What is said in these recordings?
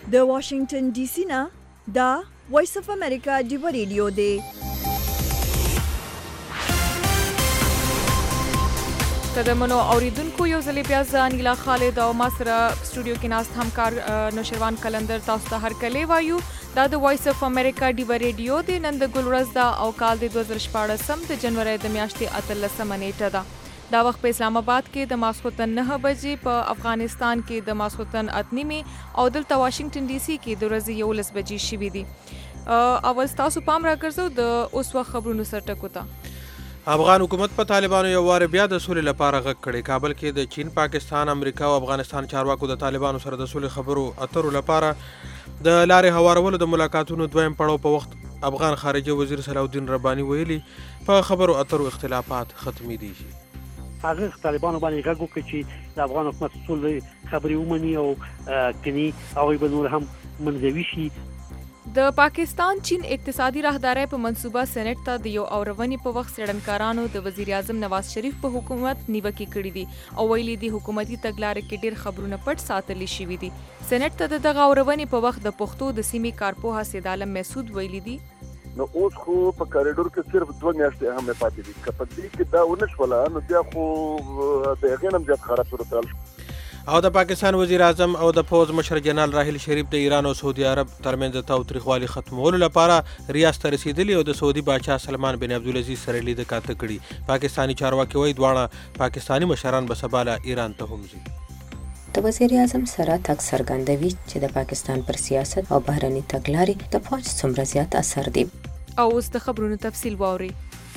د واشنگټن ډي سي نه دا وایس اف امریکا ډیو ریډیو دی. قدمونو اوریدونکو یو ځلې بیا زه انیلا خالد او ما سره سټوډیو کې ناست همکار نوشروان کلندر تاسو ته هرکلی وایو. دا د وایس اف امریکا ډیو ریډیو دی. نن د ګل ورځ ده او کال د 2014 د جنوري د میاشتې 18 نیټه ده. دا وخت په اسلام آباد کې د ماسخوتن 9 بجې، په افغانستان کې د ماسخوتن 8 او دلته واشنگټن ډي سي کې د ورځې 11 بجې شوې دي. اول تاسو پام راګرځو د اوس وخت خبرونو سر ټکو ته. افغان حکومت په طالبانو یو وار بیا د سولې لپاره غږ کړی. کابل کې د چین، پاکستان، امریکا او افغانستان چارواکو د طالبانو سره د سولې خبرو اترو لپاره د لارې هوارولو د ملاقاتونو دویم پړاو په وخت افغان خارجه وزیر صلاح الدین رباني ویلي په خبرو اترو اختلافات ختمي دي. هغه طالبانو باندې غږ وکړي چې د افغان حکومت ټول خبرې ومني او کني هغوی به نور هم منځوي شي. د پاکستان چین اقتصادي راهدارۍ په منصوبه سېنات ته د یو اورونې په وخت څېړنکارانو د وزیر اعظم نواز شریف په حکومت نیوکې کړې دي او ویلي دي حکومتي تګلارې کې ډېر خبرونه پټ ساتلي شوي دي. سېنات ته دغه اورونې په وخت د پښتو د سیمې کارپوه سید عالم مسعود ویلي دي نو اوس خو په کاریډور کې صرف 2 میاشتې هم پاتې دي. که په دې کې دا ونه شوله نو بیا خو د هغې نه هم زیات خراب صورتحال شو. او د پاکستان وزیر اعظم او د پوځ مشر جنرال راحیل شریف د ایران او سعودي عرب ترمنځ د تاوتریخوالي ختمولو لپاره ریاض ته رسیدلي او د سعودي باچا سلمان بن عبدالعزیز سره لید کاته کړي. پاکستاني چارواکي وایي دواړه پاکستاني مشران به سبا له ایران ته هم ځي. د وزیر اعظم سره تګ څرګندوي چې د پاکستان پر سیاست او بهرني تګلارې د فوج څومره زیات اثر دی. او اوس د خبرونو تفصیل واورئ.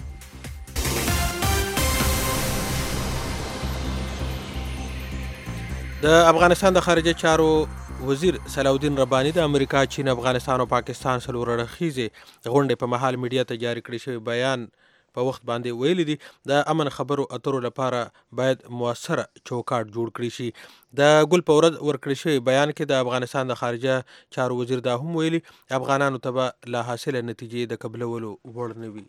د افغانستان د خارجه چارو وزیر صلاح الدین رباني د امریکا، چین، افغانستان او پاکستان څلور اړخیزې غونډې په مهال میډیا ته جاري کړی شوی بیان په وخت باندې ویلي دي د امن خبرو اترو لپاره باید مؤثره چوکاټ جوړ کړی شي. د ګل په ورځ ورکړی شوی بیان کې د افغانستان د خارجه چارو وزیر دا هم ویلي افغانانو ته به لا حاصله نتیجې د قبلولو وړ نه وي.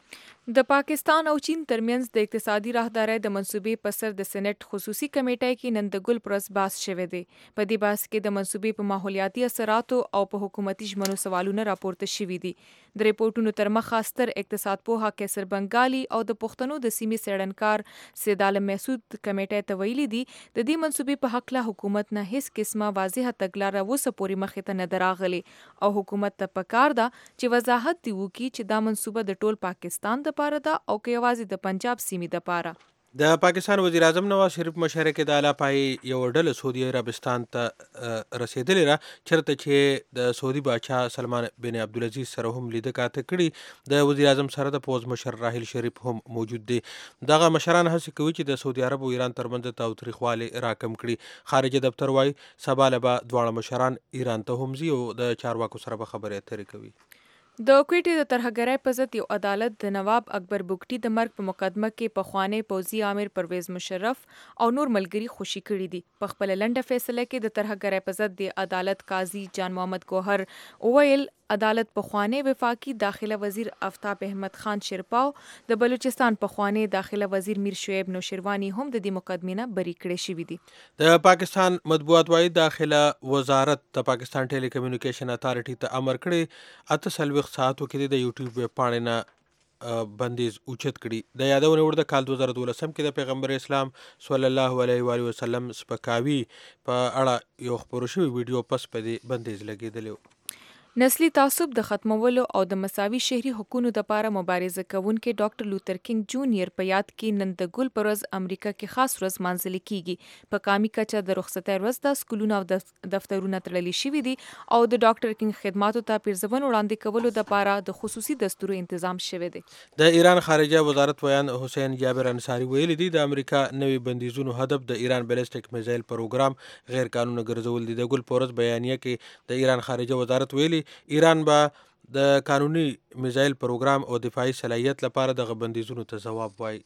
د پاکستان او چین ترمنځ د اقتصادي راهدارۍ د منصوبې په سر د سېنات خصوصي کمیټې کې نن د ګل پر ورځ بحث شوی دی. په دې بحث کې د منصوبې په ماحولیاتي اثراتو او په حکومتي ژمنو سوالونه راپورته شوي دي. د ریپورټونو تر مخه ستر اقتصاد پوها کیسر بنګالي او د پښتنو د سیمې څېړنکار سید عالم مسعود کمیټې ته ویلي دي د دې منصوبې په هکله حکومت نه هیڅ قسمه واضحه تګلاره اوسه پورې مخې ته نه ده راغلې او حکومت ته پکار ده چې وضاحت دې وکړي چې دا منصوبه د ټول پاکستان دپاره ده او که یوازې د پنجاب سیمې دپاره. د پاکستان وزیر اعظم نواز شریف مشره کې د اعلی پای یو ډله سعودي عربستان ته رسیدلې را چرته چې د سعودي باچا سلمان بن عبدالعزیز سره هم لیده کاته کړي. د وزیر اعظم سره د پوځ مشر راحیل شریف هم موجود دی. دغه مشران هڅه کوي چې د سعودي عرب او ایران ترمنځ تاوتریخوالی راکم کړي. خارجه دفتر وايي سبا له به دواړه مشران ایران ته هم ځي او د چارواکو سره به خبرې اترې کوي. د کویټې د ترهګرۍ په ضد یو عدالت د نواب اکبر بګټي د مرګ په مقدمه کې پخوانی پوځي امیر پرویز مشرف او نور ملګري خوشي کړي دي. په خپل لنډه فیصله کې د ترهګرۍ په ضد د عدالت قاضي جان محمد ګوهر وویل عدالت پخوانی وفاقي داخله وزیر آفتاب احمد خان شیرپاو د بلوچستان پخوانی داخله وزیر میر شعیب نوشیروانی هم د دې مقدمې نه بری کړي شوي دي. د پاکستان مطبوعات وايي داخله وزارت د پاکستان ټیلی کمیونیکیشن اتھارټي ته امر کړی 48 ساعتو کې د یوټیوب ویب پاڼې نه بندیز اوچت کړي. د یادونې وړ د کال 2012 کې د پیغمبر اسلام صلی الله علیه و وسلم سپکاوي په اړه یو خپور شوی ویډیو پس په دې بندیز لګیدلی. نسلی تعصب د ختمولو او د مساوي شهري حقوقو لپاره مبارزه کوونکي ډاکټر لوتر کینګ جونیئر په یاد کې نن د ګل پر ورځ امریکا کې خاص ورځ مانځل کیږي. په قامي کچه د رخصتۍ ورځ د سکولونو او دفترونو تړلي شوي دي او د ډاکټر کینګ خدماتو ته پیرزبن وړاندې کولو لپاره د خصوصي دستورو تنظیم شوی دی. د ایران خارجه وزارت ویان حسین جابر انصاری ویلي دي د امریکا نوي بندیزونو هدف د ایران بیلسټیک میزایل پروګرام غیر قانوني ګرځول دي. د ګل پر ورځ بیانیه کې د ایران خارجه وزارت ویلي ایران به د قانوني میزایل پروګرام او دفاعي صلاحیت لپاره د بندیزونو ته ځواب وایي.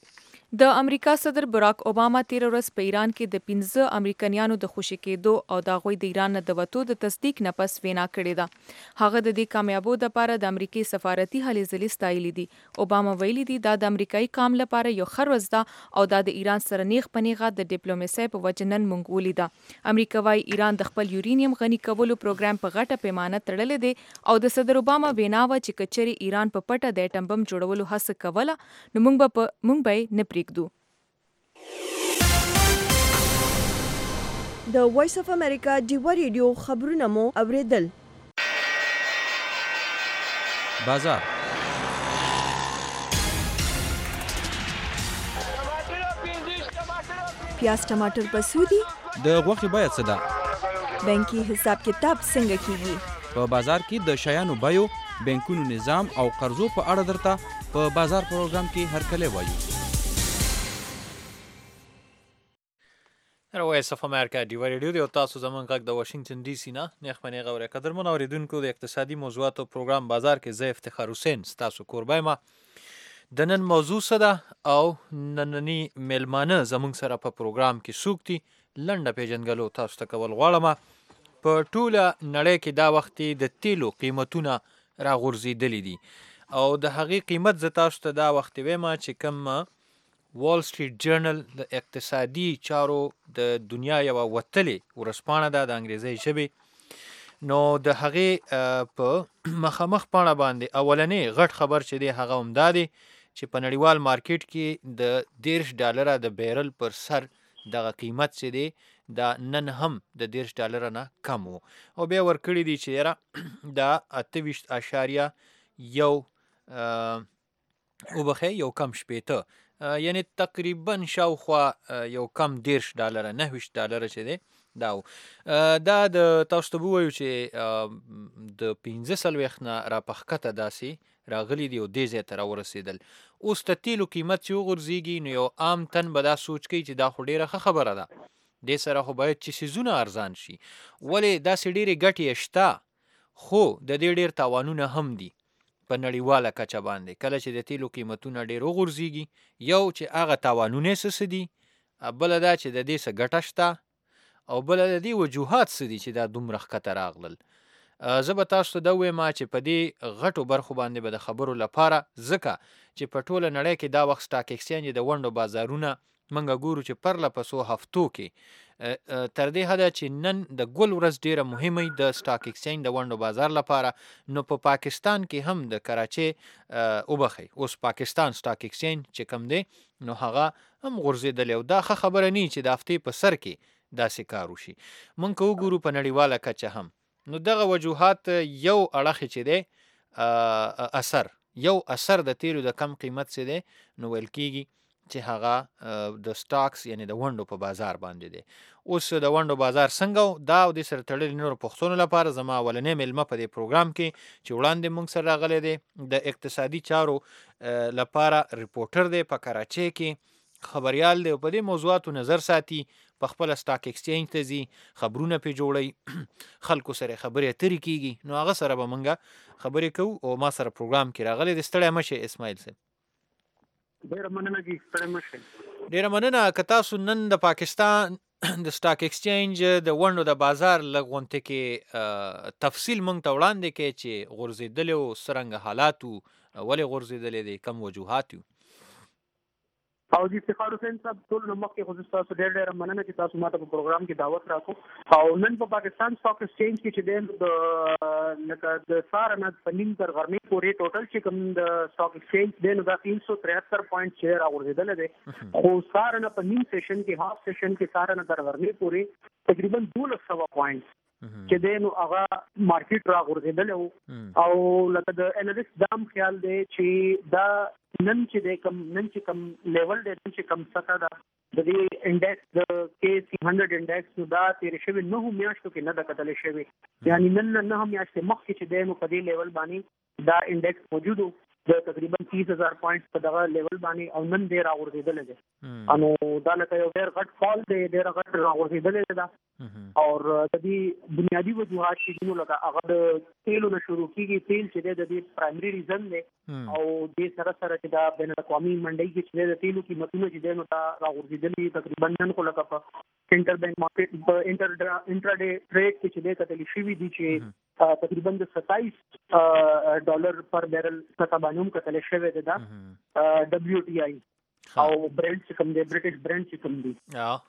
د امریکا صدر براک اوباما تیر ورځ په ایران کې د 15 امریکایانو د خوشي کېدو او د هغوی د ایران نه د وتو د تصدیق نه پس وینا کړې ده. هغه د دې کامیابو لپاره د امریکای سفارتي هلې ځلې ستایلې دي. اوباما ویلي دي دا د امریکایي قام لپاره یو ښه ورځ ده او دا د ایران سره نیغ په نیغه د ډیپلوماسۍ په وجه نن موږ ولیده. امریکا وايي ایران د خپل یورینیم غني کولو پروګرام په غټه پیمانه تړلی دی او د صدر اوباما وینا وه چې کچري ایران په پټه د اټم بم جوړولو هڅه کوله نو موږ به نه پرېږدو. د وایس اف امریکا ډیوا ریډیو خبرونه مو اوریدل. بازار پیاز ټماټر په سودی د غوښې بیه څه ده؟ بانکي حساب کتاب څنګه کیږي؟ په بازار کې د شیانو بیو، بانکونو نظام او قرضو په اړه درته په بازار پروګرام کې هرکلی وایو. وایس اف امریکا ډیوا ریډیو دی او تاسو زموږ غږ د واشنگټن ډي سي نه نیغ په نیغه اورئ. قدرمنو اورېدونکو د اقتصادي موضوعاتو پروګرام بازار کې زه افتخار حسین ستاسو کوربی ما. د نن موضوع څه ده او ننني میلمانه زموږ سره په پروګرام کې څوک دي لنډه پیژنګلو تاسو ته کول غواړم. په ټوله نړۍ کې دا وخت د تیلو قیمتونه راغورځېدلي دي او د هغې قیمت زه تاسو ته دا وخت وایم چې کوم وال سټریټ جرنل د اقتصادي چارو د دنیا یوه وتلې ورځپاڼه ده د انګریزۍ ژبې. نو د هغې په مخامخ پاڼه باندې اولنی غټ خبر چې دی هغه هم دا دی چې په نړیوال مارکیټ کې د $30 د بیرل پر سر دغه قیمت چې دی دا نن هم د $30 نه کم و او بیا ورکړي دي چې یاره دا 28.1 یو کم شپېته یعنی تقریبا شاوخوا یو کم $10 $19 چې دی دا و. دا د تاسو ته ووایو چې د 15 نه راپښکته داسې راغلي دي او دې ځای ته راورسېدل. اوس د تیلو قیمت چې وغورځېږي نو یو عام تن به دا سوچ کوي چې دا خو ډېره ښه خبره ده، دې سره خو باید چې څیزونه ارزان شي. ولې داسې ډېرې ګټې شته خو د دې ډېر تاوانونه هم دي په نړیواله کچه باندې. کله چې د تیلو قیمتونه ډېر وغورځېږي یو چې هغه تاوانونه یې څه دي، بله دا چې د دې څه ګټه شته او بله د دې وجوهات څه دي چې دا دومره ښکته راغلل. زه به تاسو ته دا ووایم چې په دې غټو برخو باندې به د خبرو لپاره ځکه چې په ټوله نړۍ کې دا وخت سټاک ایکسچینج د ونډو بازارونه موږ ګورو چې پرله پسو هفتو کې تر دې حده چې نن د ګل ورځ ډیره مهمه د سټاک ایکسچینج د ونډو بازار لپاره. نو په پاکستان کې هم د کراچۍ وبخي اوس پاکستان سټاک ایکسچینج چې کم دی نو هغه هم غورځېدلی او دا ښه خبره نه چې د هفتې په سر کې داسې کار وشي. موږ که وګورو په نړیواله کچه هم نو دغه وجوهات یو اړخ چې دی یو اثر د تیلو د کم قیمت څه دی نو ویل کېږي چې هغه د سټاکس یعنی د ونډو په بازار باندې دی. اوس د ونډو بازار څنګه دا او د سره تړلي نورو پوښتنو لپاره زما اولنی میلمه په دې پروګرام کې چې وړاندې موږ سره راغلی دی د اقتصادي چارو لپاره ریپورټر دی په کراچۍ کې خبریال دی او په دې موضوعاتو نظر ساتي، په خپله سټاک ایکسچینج ته ځي، خبرونه پې جوړوي، خلکو سره خبرې اترې کېږي. نو هغه سره به موږ خبرې کوو او ما سره پروګرام کې راغلی دی. ستړی مه شئ اسماعیل صاحب. ډېره مننه جي، ستړی مه شئ. ډېره مننه. که تاسو نن د پاکستان د سټاک ایکسچینج د ونډو د بازار لږ غونډې کې تفصیل موږ ته وړاندې کړئ چې غورځېدلی و، څرنګه حالات و، ولې غورځېدلی دی، کم وجوهات و. او جی افتخار حسین صاحب ټول نو مخکې خو تاسو ډېر مننه چې تاسو ماته په پروګرام کې دعوت راکړو. او نن په پاکستان سټاک ایکسچینج کې چې د لکه د سهار نه په نیم تر غرمې پورې ټوټل چې کوم د سټاک ایکسچینج دی نو دا 373.4 راغورځېدلی دی. خو سهار نه په نیم سیشن کې هاف سیشن کې سهار نه تر غرمې پورې تقریبا 1200 پوینټ چې دی نو هغه مارکیټ راغورځېدلی و. او لکه د انالیست دام خیال دی چې دا نن چې کم لیول دی، نن چې کم سطح ده د دې انډیکس د KC100 انډیکس نو دا تېرې شوې 9 میاشتو کې نه ده کتلی شوې، یعنی نن 9 میاشتې مخکې چې دی نو په دې لیول باندې دا انډیکس موجود و. د تقریبا 30000 پوینټس په دغه لیول باندې او نن ډیر راغورځېدل دي انو دا لکه یو ډیر غټ فال دی ډیر غټ راغورځېدل ده او د دې بنیادی وجوهات چې نو لکه هغه د تیلو نه شروع کیږي تیل چې د دې پرایمري ریزن دی او د سره سره چې دا بین الاقوامي منډي کې چې د تیلو قیمتونه چې دینو تا راغورځېدل دي تقریبا نن کو لکه په انټر بانک مارکیټ په انټراډے ټریډ کې چې د کتل شي دي چې تقریبا د $27 پر بیرل څخه باندې کتل شوی دی دا WTI او برنت کوم دی برټیش برنت کوم دی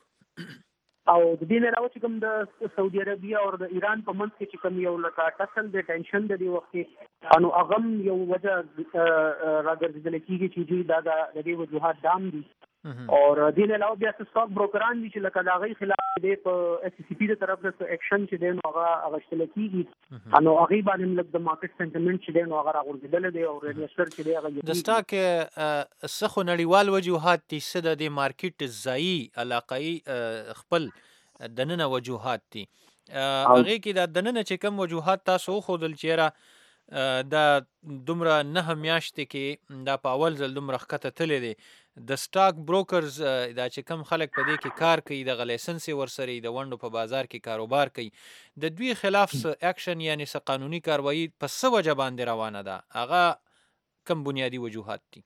او د دې نه راوځي کوم د سعودي عربیا او د ایران په منځ کې چې کوم یو لکه ټسل د ټینشن د دی وخت انو اغم یو وجه راګرځیدل کیږي چې دا د دې وجوهات دام دي او د دې علاوه بیا سټاک بروکران دي چې لکه دا غي خلاف دی په اس سی پی د طرف څخه اکشن چې دی نو هغه شتل کیږي انو هغه باندې لکه د مارکیټ سنټیمنت چې دی نو هغه راغورځیدل دی او ریجستر چې دی هغه د سټاک سخو نړیوال وجوهات دي څه د مارکیټ ځای علاقائی خپل دننه وجوهات دي هغه کې د دننه چې کوم وجوهات تاسو خودل چیرې دا دومره نه میاشتې کې دا په اول ځل دومره ښکته تللی دی د سټاک بروکرز دا چې کم خلک په دې کې کار کوي د لایسنس ورسره د ونډو په بازار کې کاروبار کوي د دوی خلاف اکشن یعنی څه قانوني کاروایی په څه وجه باندې روانه ده هغه کم بنیادی وجوهات دي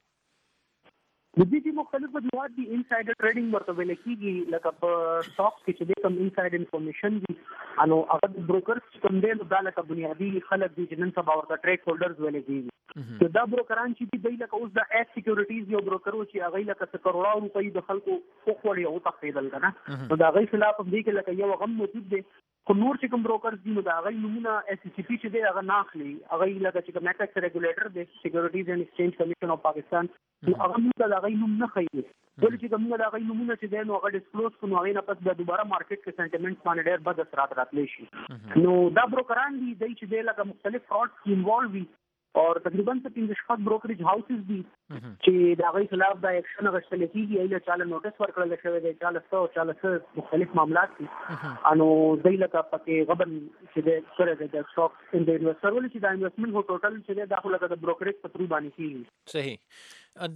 د دې مختلف وجوهات دي انسایډر ټریډینګ ورته ویل کیږي لکه په سټاکس کې چې کوم انسایډ انفارمیشن دي انو هغه بروکرز کوم دي نو دا لکه بنیادی خلک دي چې نن سبا ورته ټریډ هولډرز ویل کیږي نو دا بروکران چې دی لکه اوس د ایس سکیورټیز یو بروکر و چې هغه لکه کروڑو روپۍ د خلکو خوړی او تخفیدل کنه نو دا غي خلاف دې کې لکه یو غم موجود دی خو نور چې کوم بروکرز دي نو دا غي نمونه اس سی پی چې دی هغه ناخلي هغه لکه چې کوم ټیکس ریګولیټر دی سکیورټیز اینڈ ایکسچینج کمیشن اف پاکستان هغه موږ دا غي نوم نه خایي ولې چې کوم دا غي نمونه چې دی نو هغه ډیسکلوز کوو هغه نه پس د دوباره مارکیټ کې سنټیمنټ باندې ډېر بد اثرات راتلی شي نو دا بروکران دي چې دی لکه مختلف فراډ کې انوالو وي اور تقریبا 15 بروکریج هاوسز دي چې دا غي خلاف دا اکشن غشتل کیږي ایله چاله نوټس ورکړل شوی دی چاله مختلف معاملات دي انو دای لکه پکې غبن چې د سره د سټاک ان د انویسټر ول چې دا انویسټمنت هو ټوټل چې دا خو لکه د بروکریج په ترو باندې کیږي صحیح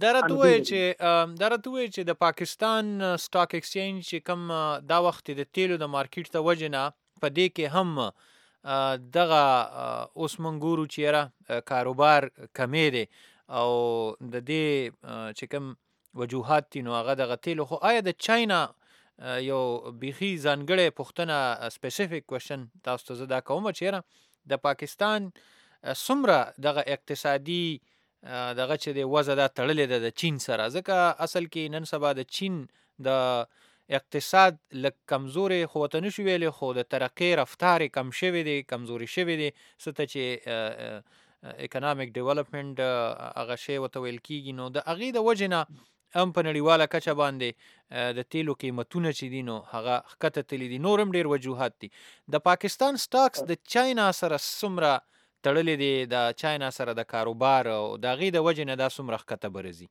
درته چې د پاکستان سټاک ایکسچینج چې کوم دا وخت د تیلو د مارکیټ ته وجنه په دې کې هم دغه اوس منګورو چیرې کاروبار کمې دی او د دې چې کوم وجوهات دي نو هغه دغه تیلو خو آیا د چاینا یو بیخي ځانګړې پوښتنه سپیسیفیک کوېشن تاسو ته زه دا کوم چیرې د پاکستان څومره دغه اقتصادي دغه چې د وضع دا تړلې ده د چین سره ځکه اصل کې نن سبا د چین د اقتصاد لږ کمزورې خو ورته نشو ویلی خو د ترقۍ رفتار کم شوی دی کمزوري شوی دی څه ته چې اکنامک ډیولپمنټ هغه شی ورته ویل کیږي نو د هغې د وجې نه هم په نړیواله کچه باندې د تیلو قیمتونه چې دي نو هغه ښکته تللي دي نور هم ډېر وجوهات دي د پاکستان سټاکس د چاینا سره څومره تړلې دي د چاینا سره د کاروبار او د هغې د وجې نه دا څومره ښکته برځي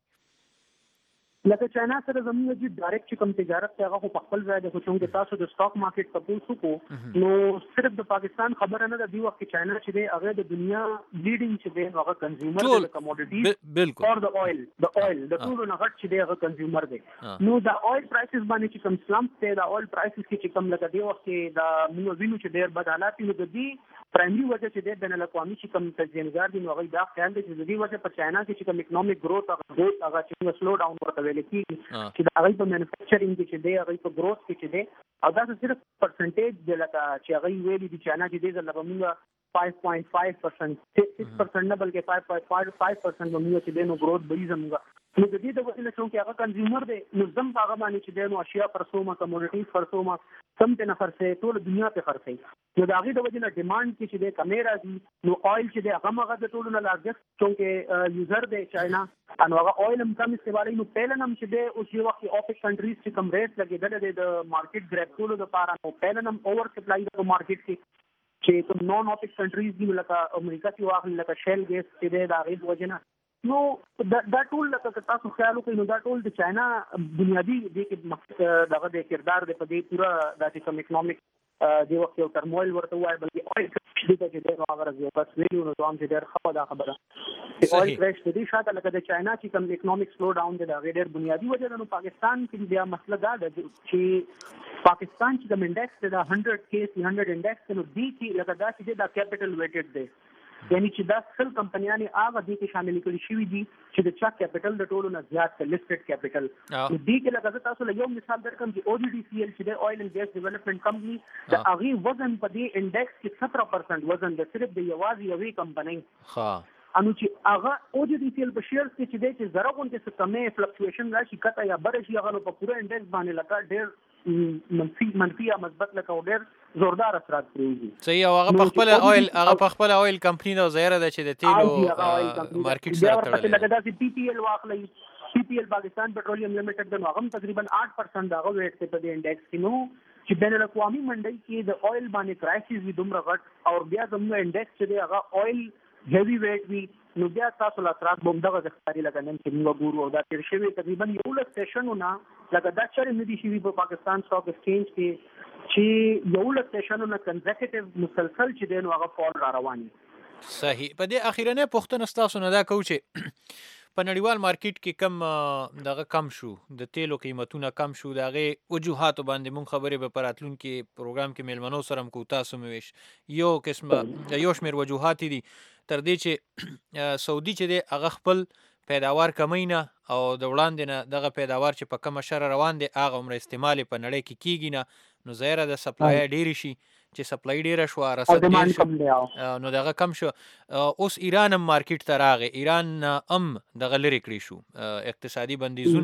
لکه چاینا سره زموږ چې ډایرکټ کوم تجارت ته هغه په خپل ځای د خو چې تاسو د سټاک مارکیټ تاسو کو نو صرف د پاکستان خبره نه ده دی وخت چاینا چې دی هغه د دنیا لیډینګ چې دی هغه کنزیومر د کموډیټیز بالکل اور د اویل د ټول نه غټ چې دی هغه کنزیومر دی نو د اویل پرایسز باندې چې کوم سلامپ دی د اویل پرایسز کې چې کوم لکه دی وخت د موږ وینو چې ډېر بد حالات دي د دې پرایمري وجه چې د بین الاقوامي چې کوم تجزیه‌نګار دي نو هغه دا خیال دی چې د دې وجه په چاینا کې چې کوم اکونومیک گروث هغه چې سلو ډاون ورته ویل کیږي چې دا هغه په مینوفیکچرینګ کې چې دی هغه په گروث کې چې دی او دا صرف پرسنټیج دی لکه چې هغه ویلي دي چاینا چې دی لکه موږ 5.5% 6% نه بلکې 5.5% موږ چې دی نو گروث به زموږ نو د دې د وجه نه چې هغه کنزیومر دی نو زم هغه باندې چې دی نو اشیاء پرسومه کموډیټیز پرسومه سم ته نه خرڅي ټول دنیا ته خرڅي نو د هغې د وجه نه ډیمانډ کې چې دی کمې راځي نو آیل چې دی هغه د ټولو نه لارجسټ چونکې یوزر دی چاینا نو هغه آیل هم کم استعمالوي نو پیلن هم چې دی اوس یو وخت اوپیک کنټریز چې کوم ریټ لګېدلی دی د مارکیټ ګریب کولو دپاره نو پیلن هم اوور سپلای د مارکیټ کې چې کوم نان اوپیک کنټریز دي لکه امریکا چې واخلي لکه شیل ګیس چې دی د هغې د وجې نه نو دا ټول لکه تاسو خیال وکړئ نو دا ټول د چاینا بنیادي دې کې دغه د کردار دی په دې پوره دا چې کوم اکنامک د وخت یو ترمویل ورته وایي بلکې اویل کرش دې چې دی هغه یو بس ویلو نو دوام چې ډېر ښه دا خبره اویل کرش د دې شاته لکه د چاینا چې کوم اکونومیک سلو ډاون دی دا ډېر بنیادی وجه ده. نو پاکستان کې بیا مسله دا ده چې پاکستان چې کوم انډیکس دی دا 100 کې 300 انډیکس نو دی چې لکه دا چې دا کیپټل ویټډ دی یعنی چې دا ټول کمپنیانې هغه دې کې شامل کړي شوي دي چې د چا کیپټل د ټولو نه زیات لیسټډ کیپټل نو دې کې لکه تاسو له یو مثال درکم چې OGDCL چې د اویل اینڈ ګیس ډیولپمنٹ کمپنی د هغه وزن په دې انډیکس کې 17% وزن د صرف د یوازې یوې کمپنۍ انو چې هغه OGDCL په شیرز کې چې د زرغون کې څه فلکچویشن راشي کته یا بر شي هغه په پوره انډیکس باندې لکه ډېر منفي یا مثبت لکه ډېر زوردار اثرات پرېږي. صحیح. او هغه په خپل اویل کمپنی دا ظاهره ده چې د تیلو مارکیټ سره تړلې لکه دا چې PPL واخلي PPL پاکستان پټرولیم لیمیټډ د هغه تقریبا 8% دا ویټ ته په دې انډیکس کې نو چې بین الاقوامي منډي کې د اویل باندې کرایسس وي دومره غټ او بیا زموږ انډیکس چې دی هغه اویل هیوی ویټ وي نو بیا تاسو لا ترات بوم دغه ځخاري لکه نن چې موږ ګورو او دا تیر شوی تقریبا یو لس سیشنونه لکه دا چرې ندي شوي په پاکستان سټاک ایکسچینج کې چې یو لس سیشنونه کنزیکټیو مسلسل چې دی نو هغه فال را روان دي. صحیح. په دې اخیرنه پوښتنه ستاسو نه دا کوم چې په نړیوال مارکیټ کې کم دغه کم شو د تیلو قیمتونه کم شو دغه وجوهات باندې مون خبرې به پراتلون کې پروګرام کې ملمنو سره کو تاسو مویش یو قسمه یو شمیر وجوهات دي تر دې چې سعودي چې دی هغه خپل پیداوار کمینه او د وړاندې نه دغه پیداوار چې په کومه شر روان دي هغه عمر استعمال په نړۍ کې کیږي نه نو ظاهره د سپلای ډیر شي چې سپلای ډیره شو رسد ډیر شو نو دغه کم شو. اوس ایران هم مارکیټ ته راغی ایران هم دغه لري کړی شو اقتصادي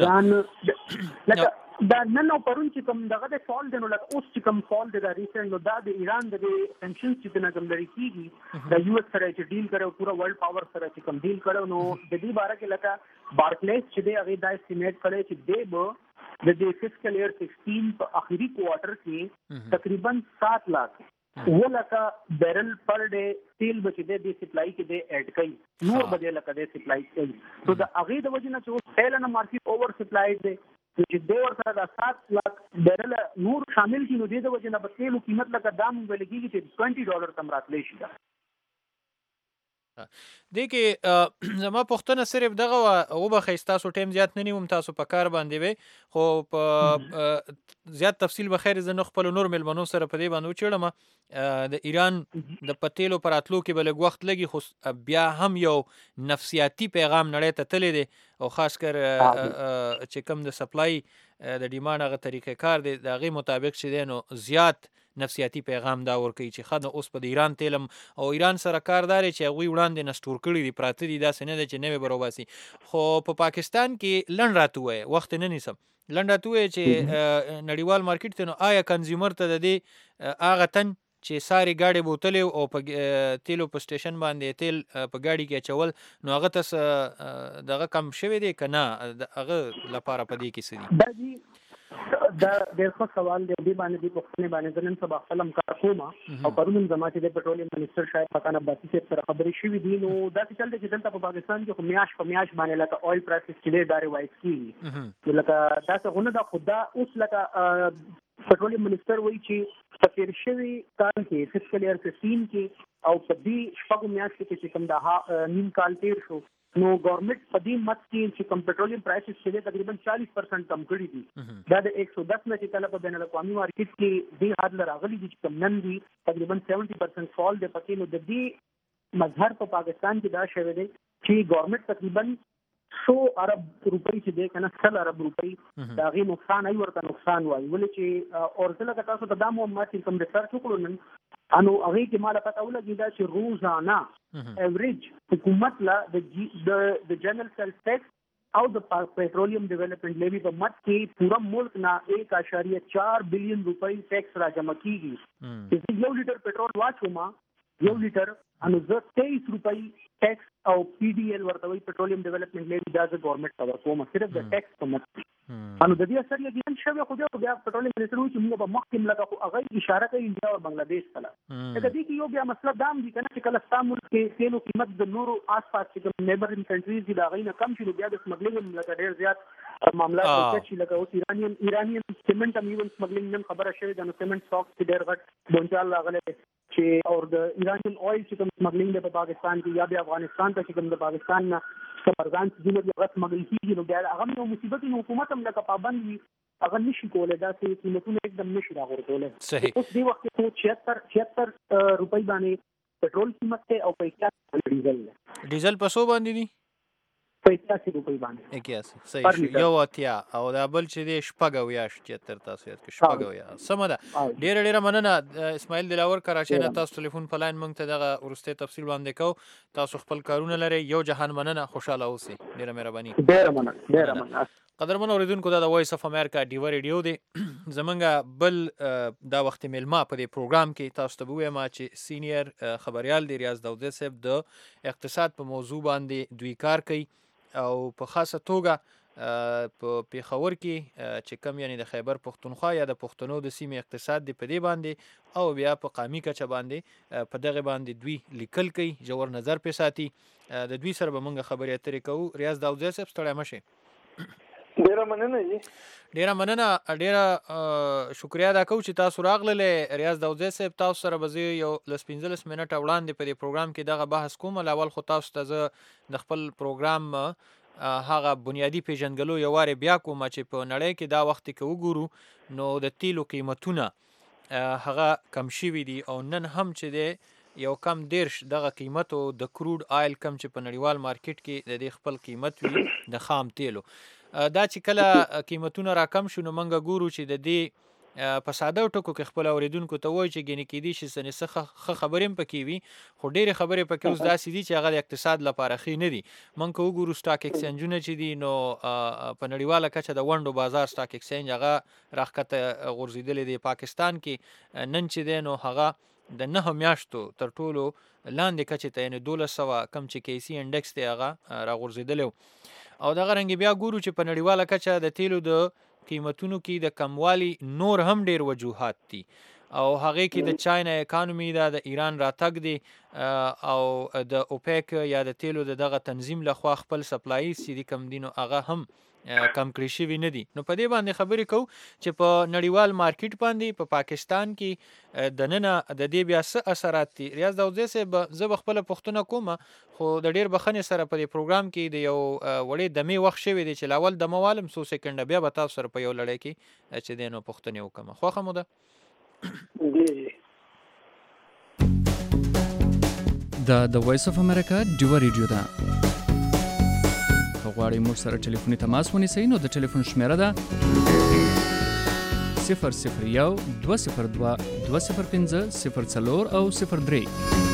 بندیزونه دا نن او پرون چې کوم دغه د فال دی نو لکه اوس چې کوم فال دی دا ریسنټ نو دا د ایران د سینکشنز چې نه کوم لري کیږي د US سره چې ډیل کړو پورا ورلد پاور سره چې کوم ډیل کړو نو د دې باره کې لکه بارکلیز چې دی هغه دا اسټیمیټ کړی چې دی به د فسکل ایئر 16 په اخیری کوارټر کې تقریبا 7 लाख ولکه بیرل پر ډے تیل بچې د سپلای کې د اډ کوي نور بده لکه د سپلای کوي نو د هغه د وجه نه چې پهل نه مارکیټ اوور سپلای دی چې د ور سره د 7 लाख بیرل نور شامل دي نو د وجه نه په تیلو قیمت لکه دام ولګي چې $20 تم راتلی شي. دې کې زما پوښتنه صرف دغه او به خیستاسو ټیم زیات نه نیوم تاسو په کار باندې وي خو په زیات تفصیل به خیر زه نو خپل نور ملمنو سره په دې باندې وچړم د ایران د پتیلو پراتلو کې بل وخت لګي خو بیا هم یو نفسیاتی پیغام نړۍ ته تللی دی او خاص کر چې کوم د سپلای د ډیماند هغه طریقې کار دی د هغې مطابق چې دی نو زیات نفسیاتی پیغام دا ورکوي چې خدای اوس په ایران تیلم او ایران سره کاردار چې هغوی وړاندې نستور کړي دي پراته دي داسې نه ده چې نوې بروباسي خو په پاکستان کې لنډ راته وایي وخت نه نیسم لنډ راته وایي چې نړیوال مارکیټ ته نو آیا کنزیومر ته د دې هغه تن چې ساري گاډي بوتلې او په تیلو په سټیشن باندې تیل په گاډي کې چول نو هغه تاسو دغه کم شوی دی کنه هغه لپاره په دې کې سړي دا ډېر ښه سوال دی دې باندې د پښتنې باندې نن سبا خپل کار کوم او پرون زما چې د پټرولیم منیسټر شاید پکانه باندې سره خبرې شوې دي نو دا چې چل دی چې دلته په پاکستان کې میاش په میاش باندې لکه اویل پرایسز چې دا ریوایز کیږي لکه دا څنګه نه دا خدا اوس لکه پټرولیم منیسټر وایي چې تفیر شوی کال کې فسکل ایئر 15 کې او په دې شپږ میاشت کې چې کوم دا نیم کال تیر شو نو گورنمنٹ په دې مت کې چې کوم پټرولیم پرایسز چې تقریبا 40% کم کړي دي دا د 110 نه چې کله په بین الاقوامي مارکیټ کې دې حد لراغلي دي چې کم نن دي تقریبا 70% فال دی پکې نو د دې مظهر په پاکستان کې دا شوی دی چې گورنمنٹ تقریبا 100 ارب روپۍ چې دی کنه 100 ارب روپۍ دا غي نقصان ای ورته نقصان وایي ولې چې اورزله کا تاسو د دامو مات کوم ریسرچ وکړو نن انو هغه کې مال پته ولګی دا چې روزانه ایوریج حکومت لا د جنرال سیلز ټیکس او د پیټرولیم ډیولپمنٹ لیوی په مت کې پورا ملک نه 1.4 بلین روپۍ ټیکس را جمع کیږي چې یو لیټر پټرول واچوما یو لیټر انو زه 23 روپۍ ټیکس او PDL ورته وایي پټرولیم ډیولپمنٹ لیوی دا د ګورنمنت ته ورکوم صرف د ټیکس په مت انو د دې اثر یې شوی خو بیا پټرولیم منسټر وایي چې موږ به مخکې لکه خو هغه اشاره کوي انډیا او بنگلاديش ته لکه دې کې یو بیا مسله دام دي کنه چې کله ستاسو ملک کې تیلو قیمت د نورو آس پاس چې نیبرینګ کنټریز دي دا غي نه کم شي بیا د سمګلینګ لکه ډیر زیات معاملات چې لکه اوس ایرانیان سیمنټ هم ایون سمګلینګ نن خبره شوې د سیمنټ سټاک چې ډیر غټ بونچال راغلی چې اور د ایرانیان اویل چې کوم سمګلینګ په پاکستان کې یا بیا افغانستان ته چې کوم د پاکستان نه خبرګان چې د غټ سمګل کیږي نو بیا هغه یو مصیبت نو حکومت هم لکه پابند وي هغه نشي کولای دا چې قیمتونه एकदम نشي راغورځولای صحیح اوس دی وخت کې 76 روپۍ باندې پټرول قیمت ته او 85 ډیزل په سو باندې دي 85 روپۍ باندې 81 صحیح یو اتیا او دا بل چې دی شپږ یا 76 تاسو یاد کې شپږ یا سمه ده ډیر مننه اسماعیل دلاور کراچۍ نه تاسو ټلیفون په لاین مونږ ته دغه ورسته تفصیل باندې کو تاسو خپل کارونه لري یو جهان مننه خوشاله اوسئ ډیر مهرباني ډیر مننه قدرمن اوریدونکو دا د وایس اف امریکا ډیو ریډیو دی زمونږ بل دا وخت ملما په دې پروګرام کې تاسو ته وایم چې سینیئر خبريال دی ریاض داودی صاحب د اقتصاد په موضوع باندې دوی کار کوي او په خاصه توګه په پیښور کې چې کم یعنی د خیبر پښتونخوا یا د پښتنو د سیمې اقتصاد دی په دې باندې او بیا په قامي کچه باندې په دغه باندې دوی لیکل کوي جوړ نظر په ساتي د دوی سره به مونږ خبرې اترې کوو ریاض داودی صاحب ستړی مشه ډیره مننه ډیره شکریا دا کوم چې تاسو راغله ریاض داودی صاحب تاسو سره به یو 15 منټه وړاندې په دې پروګرام کې دغه بحث کوم اول خو تاسو ته د خپل پروګرام هغه بنیادی پیژنګلو یو واره بیا کوم چې په نړۍ کې دا وخت کې وګورو نو د تیلو قیمتونه هغه کم شوي دي او نن هم چې دی یو کم دیرش دغه قیمت او د کروډ آیل کم چې په نړیوال مارکیټ کې د دې خپل قیمت وي د خام تیلو دا چې کله قیمتونه را کم شو نو منګه ګورو چې د دې په ساده ټکو کې خپل اوریدونکو ته وایي چې ګینه کې دي چې سنې خبرې پکې وي خو ډېرې خبرې پکې اوس داسې دي چې هغه د اقتصاد لپاره ښې نه دي موږ که وګورو سټاک ایکسچینجونه چې دي نو په نړیواله کچه د ونډو بازار سټاک ایکسچینج هغه راښکته غورځېدلی دی پاکستان کې نن چې دی نو هغه د 9 میاشتو تر ټولو لاندې کچې ته یعنې 1200 کم چې KC انډکس دی هغه راغورځېدلی او دغه رنګ بیا ګورو چې په نړیواله کچه د تیلو د قیمتونو کې د کموالي نور هم ډیر وجوهات دي او هغه کې د چاینا اکانومي د ایران راتګ دی او د اوپیک یا د تیلو دغه تنظیم لخوا خپل سپلای سي کم دینو هغه هم کم کړی شوی نه دي نو په دې باندې خبرې کوو چې په نړیوال مارکیټ باندې په پاکستان کې د نن د دې بیا څه اثرات دي ریاض داودی صاحب زه خپل پښتنه کوم خو د ډیر بخنه سره په دې پروګرام کې د یو وړې دمه وخت شوی دی چې لاول د موالم 100 سکند بیا به تاسو سره په یو لړۍ کې چې دینو پښتنه وکم خو خموده د وایس اف امریکا ډیو ریډیو دا غواړئ موږ سره ټلیفوني تماس ونیسئ نو د ټلیفون شمیره ده 001 202 205 04 او 03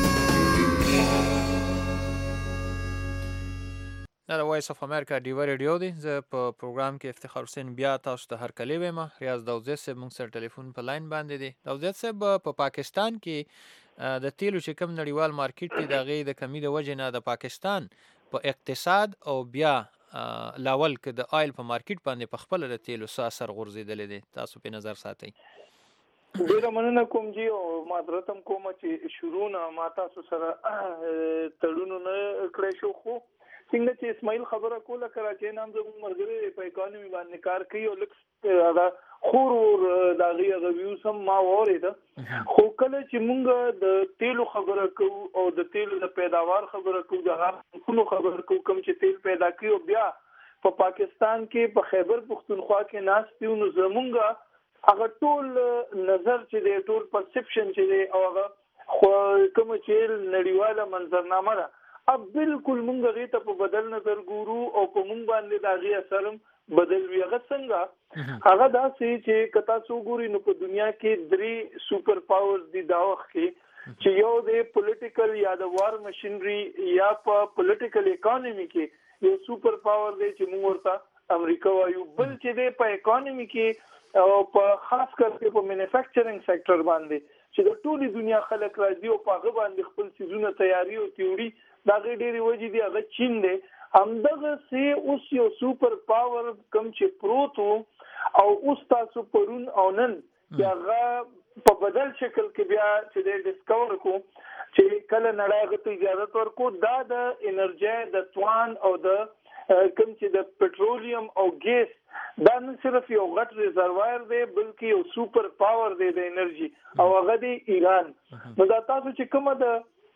دا د وایس اف امریکا ډیو ریډیو دی زه په پروګرام کې افتخار حسین بیا تاسو ته هرکلی وایم ریاض داودی صاحب موږ سره ټلیفون په لاین باندې دی داودی صاحب په پاکستان کې د تیلو چې کوم نړیوال مارکیټ دی د غي د کمی د وجه نه د پاکستان په اقتصاد او بیا لاول کې د آیل په مارکیټ باندې په خپل د تیلو اثر غورځیدل دي تاسو په نظر ساتئ ډیره مننه کوم جی او معذرت هم کوم چې شروع نه ما تاسو سره تړونو نه کړی شو خو څنګه چې اسماعیل خبره کوله کراچۍ نام زموږ مرګري په اکانومي باندې کار کوي او لکه هغه خور دا غي ریویوز هم ما وریده خو کله چې مونږ د تیلو خبره کوو او د تیلو د پیداوار خبره کوو د هغو خبره کوو کوم چې تیل پیدا کوي او بیا په پاکستان کې په خیبر پښتونخوا کې ناس پیو نو زمونږ هغه ټول نظر چې دی ټول پرسپشن چې دی او هغه خو کوم چې نړیواله منظرنامه ده اب بالکل مونږ غي ته په بدل نظر ګورو او په مونږ باندې دا غي اثرم بدل وی هغه څنګه هغه دا چې کتا څو ګوري نو په دنیا کې درې سپر پاورز دي دا وخت کې چې یو د پولیټیکل یا د وار ماشينري یا په پولیټیکل اکانومي کې یو سپر پاور دی چې موږ ورته امریکا وایو بل چې د په اکانومي کې او په خاص کر په مینوفیکچرینګ سېکټر باندې چې د ټولي دنیا خلک راځي او په هغه باندې خپل سيزونه تیاری او تیوري دا ډېری وجې دی هغه چین دی. همدغه سي اوس یو سوپر پاور کم چې پروت او اوس تاسو پرون او نن هغه په بدل شکل کې بیا چې د ډیسکور کو چې کله نړۍ غته اجازه ورکو دا د انرژي د توان او د کوم چې د پټرولیم او ګیس دا نه صرف یو غټ ریزروایر دی بلکې یو سوپر پاور دی د انرژي او هغه دی ایران. نو دا تاسو چې کومه د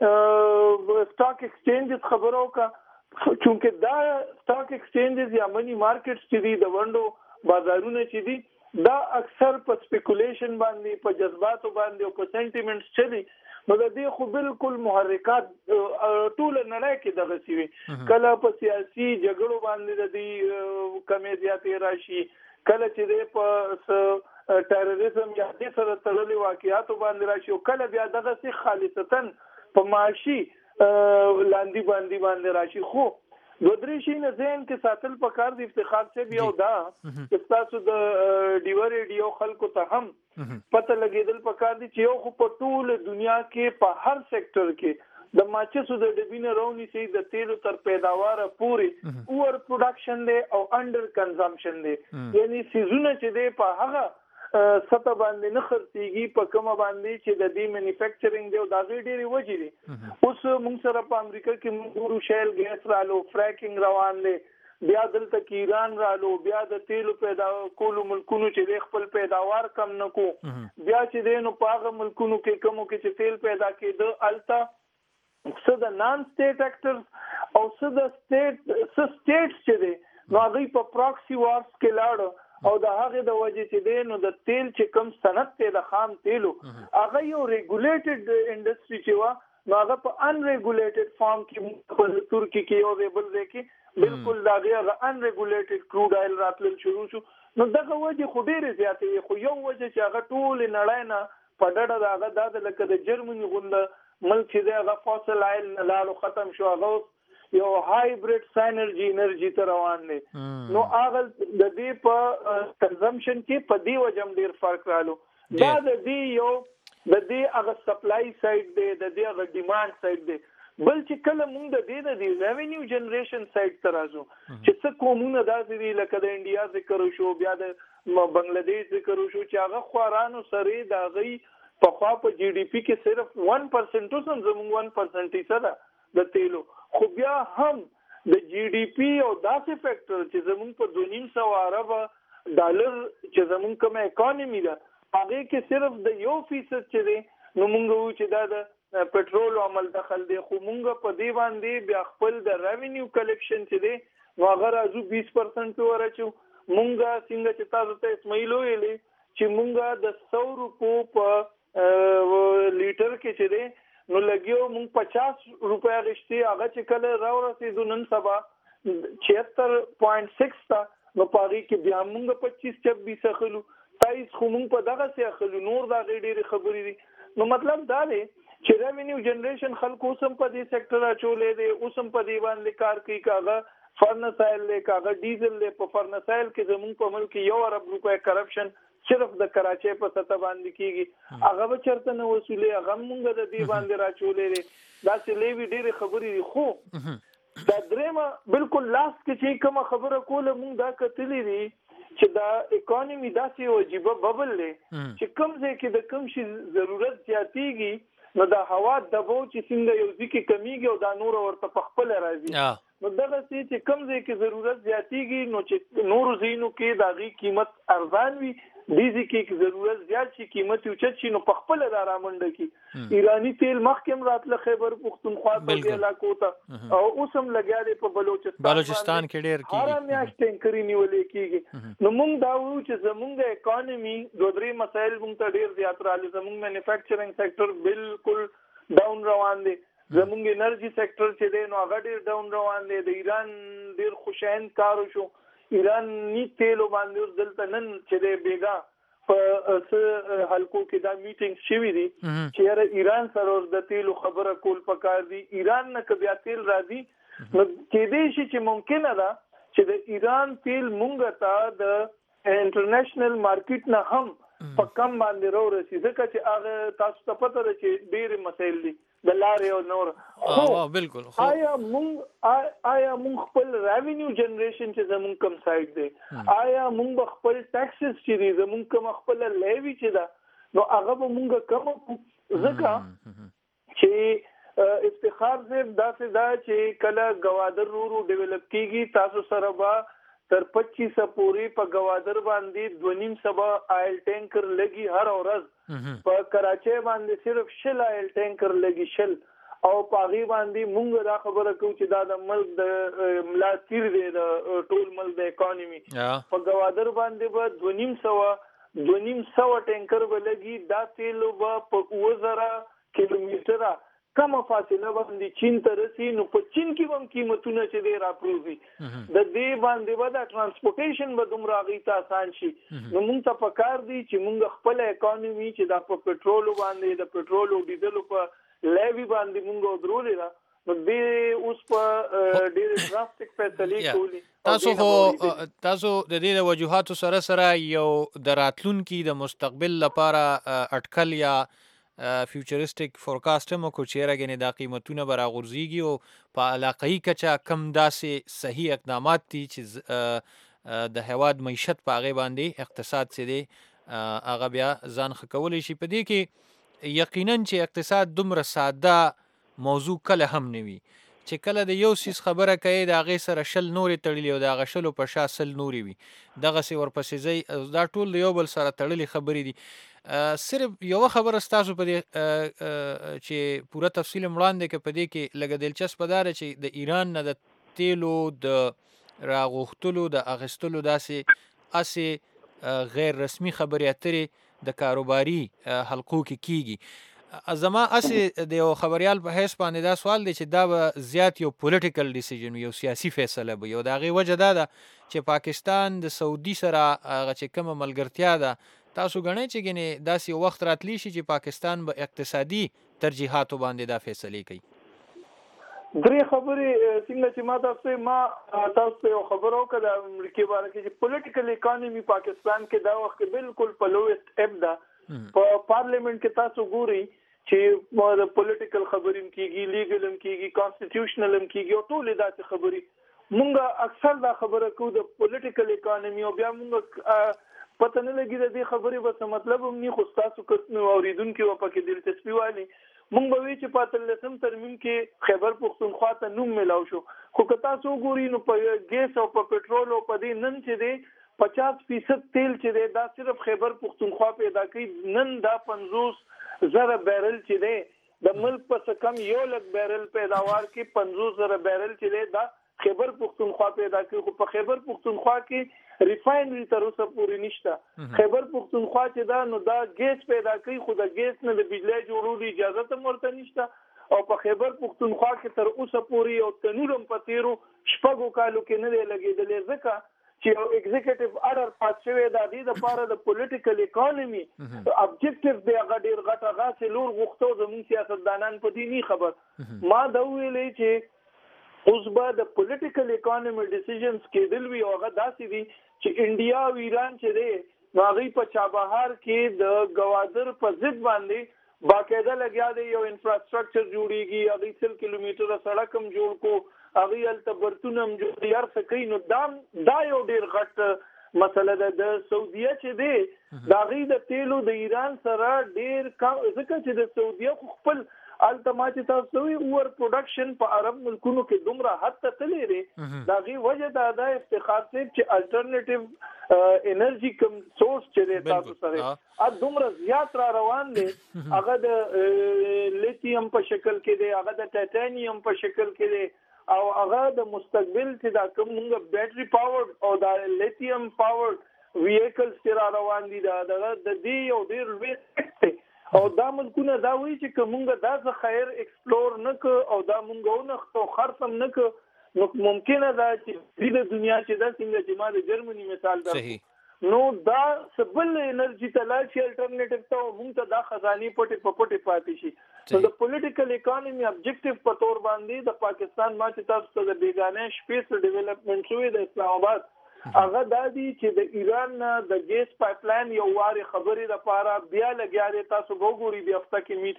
سٹاک ایکسچینجز خبرو کا چونکه دا سٹاک ایکسچینجز یا منی مارکیټس چې دي د ونډو بازارونه چې دي دا اکثر په سپیکولیشن باندې په جذباتو باندې او په سنټیمنټس چلی. نو د دې خو بالکل محرکات ټول نړۍ کې دغه سوي کله په سیاسي جګړو باندې د دې کمې زیاتې راشي کله چې په ټیرریزم یا د سره تړلي واقعیاتو باندې راشي او کله بیا دغه سي خالصتاً په معاشي لاندې باندې راشي. خو دوه درې شي نه ذهن کې ساتل پکار دی افتخار سے بیا دا چې تاسو د ډیو ریډیو خلکو ته هم پته لګیدل پکار دی چې یو خو په ټول دنیا کې په هر سېکټر کې د ماچسو د ډبینه رونی سي د تیلو تر پیداوار پوری اوور پروډکشن دی او انډر کنزمپشن دی. یعنی سيزونه چې دی په هغه سطح باندې نه خرڅيږي په کومه باندې چې د دې مینوفیکچرینګ دی او دا ډېری وجې دي. اوس موږ سره په امریکا کې موږ شیل ګیس رالو فریکینګ روان دی بیا دلته کې ایران رالو بیا د تیلو پیدا کولو ملکونو چې خپل پیداوار کم نه کو بیا چې دی نو په هغه ملکونو کې کومو کې چې تیل پیدا کېده التا څه د نان سټیټ اکټرز او څه د سټیټس چې دی نو هغه په پراکسي وارز کې لاړ او د هغه د وجې چې دی نو د تیل چې کم صنعت ته د خام تیلو هغه یو ریګولیټډ انډستری چې وا نو هغه په ان ریګولیټډ فارم کې په ترکی کې یو ریبل دی کې بالکل دا هغه ان ریګولیټډ کروډ آیل راتلل شروع شو. نو دغه وجې خو ډېرې زیاتې خو یو وجې چې هغه ټول نړۍ نه په ډډه د هغه د لکه د جرمني غونډه ملک چې دی هغه فوسل آیل نه لاړو ختم شو هغه یو هایبرید ساينرجي انرژي ته روان دي. نو هغه د دې په کنزمپشن کې په دی وجم ډیر فرق رالو. دا د دې یو د دې هغه سپلای سایډ دی د دې هغه ډیماند سایډ دی. بل چې کله موږ د دې د ریونیو جنریشن سایډ ته راځو چې څه کومونه داسې دي لکه د انډیا ذکر شو بیا د بنگلاديش ذکر شو چې هغه خوارانو سره د غي په خوا په جی ډی پی کې صرف 1% اوسم زموږ 1% سره د تیلو خو بیا هم د جی ډی پی او داسې فیکٹر چې زموږ په 2.9 ارب ډالر چې زموږ کوم اکانومي ده هغه کې صرف د 1% چې دی نو موږ چې دا د پټرول عمل دخل دی خو موږ په دی باندې بیا خپل د ریونیو کلیکشن چې دی نو هغه راځو 20% په ورچو موږ څنګه چې تاسو ته اسماعیل ویلي چې موږ د 100 روپو په لیټر کې چې دی نو لګیو مونږ 50 روپیا غشتي هغه چې کله راورسېدو نن سبا 76.6 تا نو پاري کې بیا مونږ 25-26 اخلو 23 خو مونږ په دغه څه اخلو نور دا ډېری خبرې دي. نو مطلب دا دی چې ریونیو جنریشن خلکو سم په دې سېکټر اچولې دي اوسم په دې باندې کار کوي کاغه فرنسایل له کاغه ډیزل له په فرنسایل کې زموږ په ملک یو ارب روپیا کرپشن صرف د کراچۍ په سطح باندې کیږي هغه به چرته نه وصولې هغه مونږ د دې باندې راچولې دا چې لوي ډېری خبرې خو دا درېمه بالکل لاست کې چې کومه خبره کوله مونږ دا کتلې دي چې دا اکانومي داسې عجیبه ببل دی چې کوم ځای کې د کوم شي ضرورت زیاتېږي نو د هوا دباو چې څنګه یو ځای کې کمیږي او دا نور ورته په خپل راځي نو دغه چې کوم ځای کې ضرورت زیاتېږي نو چې نور ځینو کې د هغې قیمت ارزان وي دیزی کې ضرورت زیات شي قیمت اوچت شي نو په خپل دا رامنډه کې ایرانی تیل مخکې راتله خیبر پختونخوا ته علاقو ته او اوس هم لګیا دی په بلوچستان کې ډېر کېږي هر میاشت ټینکرې نیولې کېږي. نو موږ دا وایو چې زموږ اکانومي دوه درې مسایل موږ ته ډېر زیات راغلي زموږ مینوفیکچرینګ سېکټر بالکل ډاون روان دی زموږ انرژي سېکټر چې دی نو هغه ډېر ډاون روان دی د ایران ډېر خوشایند کار شو ایران نی تیلو باندې دلته نن چې د بیګا په حلقو کې دا میټینګ شوی دي چې ایران سره د تیلو خبره کول پکار دي ایران نه کبیا تیل راځي نو کې دې شي چې ممکنه ده چې د ایران تیل مونږ ته د انټرنیشنل مارکیټ نه هم په کم باندې ورسي ځکه چې هغه تاسو ته پته ده چې ډېر مسایل دي د لارې او نور بالکل آیا مونږ خپل ریونیو جنریشن چې زمونږ کم سایډ دی آیا مونږ خپل ټیکسز چې دي زمونږ کم خپل لیوی چې ده نو هغه به مونږ کم ځکه چې افتخار صاحب داسې دا چې کله ګوادر رو ډیولپ کیږي تاسو سره به تر 25 پورې په ګوادر باندې 2.5 سبا آیل ټینکر لګي هر ورځ په کراچۍ باندې صرف 6 آیل ټینکر لګي 6 او پاغي باندې مونږ دا خبره کوو چې دا د ملک د ملا تیر دی د ټول ملک د اکانومي په ګوادر باندې به 2.5 ټینکر ولګي دا تیل به په 2000 کیلومتره کم فاصله باندې چین ته رسي نو په چین کې هم قیمتونه چې دی راپروزي د دې باندې به د ترانسپورټیشن به دومره هغوی ته آسان شي نو موږ ته پکار دی چې موږ خپل اکانومي چې دا په پټرولو باندې د پټرول او ډیزلو په لیوی باندې موږ درولې ده نو دې اوس په ډېر ډراسټیک فیصلې کولې تاسو د دې د وجوهاتو سره یو د راتلونکي د مستقبل لپاره اټکل یا فیوچرستیک فورکاست هم کو چیرې غنې دا قیمتونه برا غورځيږي او په علاقايي کچا کم داسې صحیح اقدامات دي چې د هواد معیشت په هغه باندې اقتصاد څه دی هغه بیا ځان خکولې شي په دې کې یقینا چې اقتصاد دومره ساده موضوع کله هم نوي چې کله د یو سیس خبره کوي د هغه سره شل نورې تړلې او د هغه شلو په شا سل نورې وي دغه سي ورپسې ځي دا ټول یو بل سره تړلې خبرې دي صرف یو خبره ستاسو په دې چې پوره تفصیل وړاندې کې په دې کې لګه دلچسپ ده چې د ایران نه د تیلو د راغوښتلو د اغستلو داسې غیر رسمي خبرې اترې د کاروباري حلقو کې کیږي زما اسې د یو خبريال په حیث باندې دا سوال دی چې دا به زیات یو پولیټیکل ډیسیژن یو سیاسي فیصله به یو د هغې وجه دا ده چې پاکستان د سعودي سره هغه چې کومه ملګرتیا ده تاسو غنئ چې ګنې داسې یو وخت راتلی شي چې پاکستان به اقتصادي ترجیحاتو باندې دا فیصلې کوي درې خبرې څنګه چې ما تاسو یو خبر او کړه امریکای باره کې چې پولیټیکل اکانومي پاکستان کې دا وخت بالکل په لویسټ اپ ده په پارلیمنت کې تاسو ګوري چې د پولیټیکل خبرې کیږي لیګل کیږي کانسټیټیوشنل کیږي او ټول داسې خبرې مونږ اکثر دا خبره کوو د پولیټیکل اکانومي او بیا مونږ پته نه لګي د دې خبرې بس مطلب هم نه خو تاسو کتنو اوریدونکو په کې دلچسپي والی مونږ به وی چې په 13 ترمیم کې خیبر پختونخوا ته نوم ملاو شو خو که تاسو ګوري نو په ګیس او په پټرول او په دې نن چې دی 50% تیل چې دی دا صرف خیبر پختونخوا پیدا کوي نن دا 50,000 بیرل چې دی د ملک په کم 100,000 بیرل پیداوار کې 50,000 بیرل چې دی دا خیبر پختونخوا پیدا کوي خو په خیبر پختونخوا کې ریفاینری تر اوسه پورې نشته خیبر پختونخوا چې دا نو دا ګیس پیدا کوي خو د ګیس نه د بجلی جوړولو اجازه هم ورته نشته او په خیبر پختونخوا کې تر اوسه پورې یو تنور هم په تیرو شپږو کالو کې نه دی لګېدلی ځکه چې یو ایگزیکټیو آرډر پاس شوی د دې لپاره د پولیټیکل اکانومي ابجیکټیو دی هغه ډېر غټ هغه چې لور غوښتو زموږ سیاستدانان په دې نه خبر ما دا ویلې چې اوس به د پولیټیکل اکانومي ډیسیژنز کېدل وي او هغه داسې دي چې انډیا او ایران چې دی نو هغوی په چابهار کې د ګوادر په ضد باندې باقاعده لګیا دی یو انفراسټرکچر جوړیږي هغوی 100 کیلومتره سړک هم جوړ کو هغوی هلته برتونه هم جوړ دي هر څه کوي نو دا یو ډېر غټ مسله ده د سعودیه چې دی د هغوی د تیلو د ایران سره ډېر کم ځکه چې د سعودیه خو خپل الته چې تاسو وی اور پروډکشن په عرب ملکونو کې دومره حد ته تللی دی دا غي وجه دا افتخار صاحب چې الټرنیټیو انرژي کوم سورس چې دی تاسو سره ا دومره زیات را روان دی هغه د لیتیم په شکل کې دی هغه د ټایټانیم په شکل کې دی او هغه د مستقبل چې دا کوم موږ بیټری پاور او دا لیتیم پاور ویکلز چې را روان دي دا د دې یو ډېر لوی سکت او دا ملکونه دا وایي چې کومه دا ځ خیر ایکسپلور نک او دا مونږ نه خو خرڅم نک نو ممکنه ده چې د دنیا چې دا څنګه چې ما د جرمني مثال درکو نو دا سبل انرژي تلاشي الټرنیټیو ته مونږ ته دا خزاني پټي پاتې شي نو د پولیټیکل اکانومي ابجیکټیو په تور باندې د پاکستان ما چې تاسو ته د بیگانه سپیس ډیولپمنٹ شوی د اسلام آباد هغه دادی چې د ایران د ګیس پایپ لاین یو واره خبرې لپاره بیا لګیا دي تاسو وګورئ د هفته کې میټینګ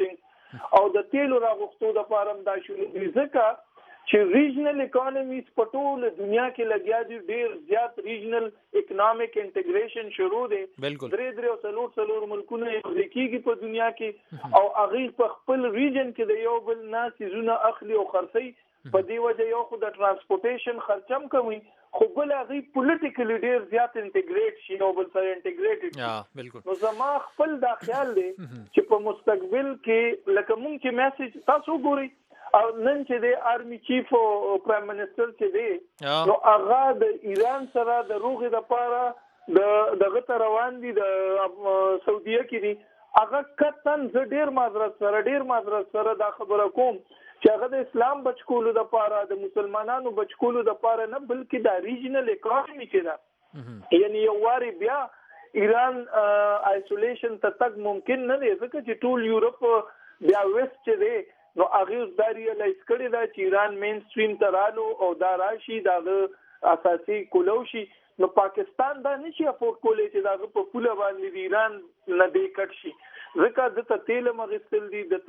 او د تیلو راغښتو د پاره دا شروع دي ځکه چې ریجنل اکانومیز په ټول دنیا کې لګیا دي ډیر زیات ریجنل اکونومیک انټیګریشن شروع دي درې او څلور ملکونه کېږي په دنیا کې او هغه په خپل ریجن کې د یو بل نه سيزونه اخلي او خرڅي په دې وجه یو خو د ترانسپورټیشن خرچم کوي خو بل هغه پولیټیکلی ډیر زیات انټیګریټ شي او بل سره انټیګریټډ بالکل نو زما خپل دا خیال دی چې په مستقبل کې لکه مونږ چې میسج تاسو ګوري او نن چې د آرمي چیف او پرایم منسٹر چې دی نو هغه د ایران سره د روغې د پاره دغه روان دي د سعودیه کې دي هغه کتن زه ډیر معذرت سره دا خبره کوم چې هغه د اسلام بچکولو د پاره د مسلمانانو بچکولو د پاره نه بلکې د ریجنل اکانومي کې ده یعنی یو واری بیا ایران آیسولیشن ته تک ممکن نه دی ځکه چې ټول یورپ بیا ویسٹ چې دی نو هغه د ریلایز کړی دا چې ایران مین سټریم ته رالو او دا راشي دا اساسي کولوشي نو پاکستان دا نشي افورد کولی چې دا په پوله باندې د ایران نه دی کټ شي ځکه د تیل مغستل دي د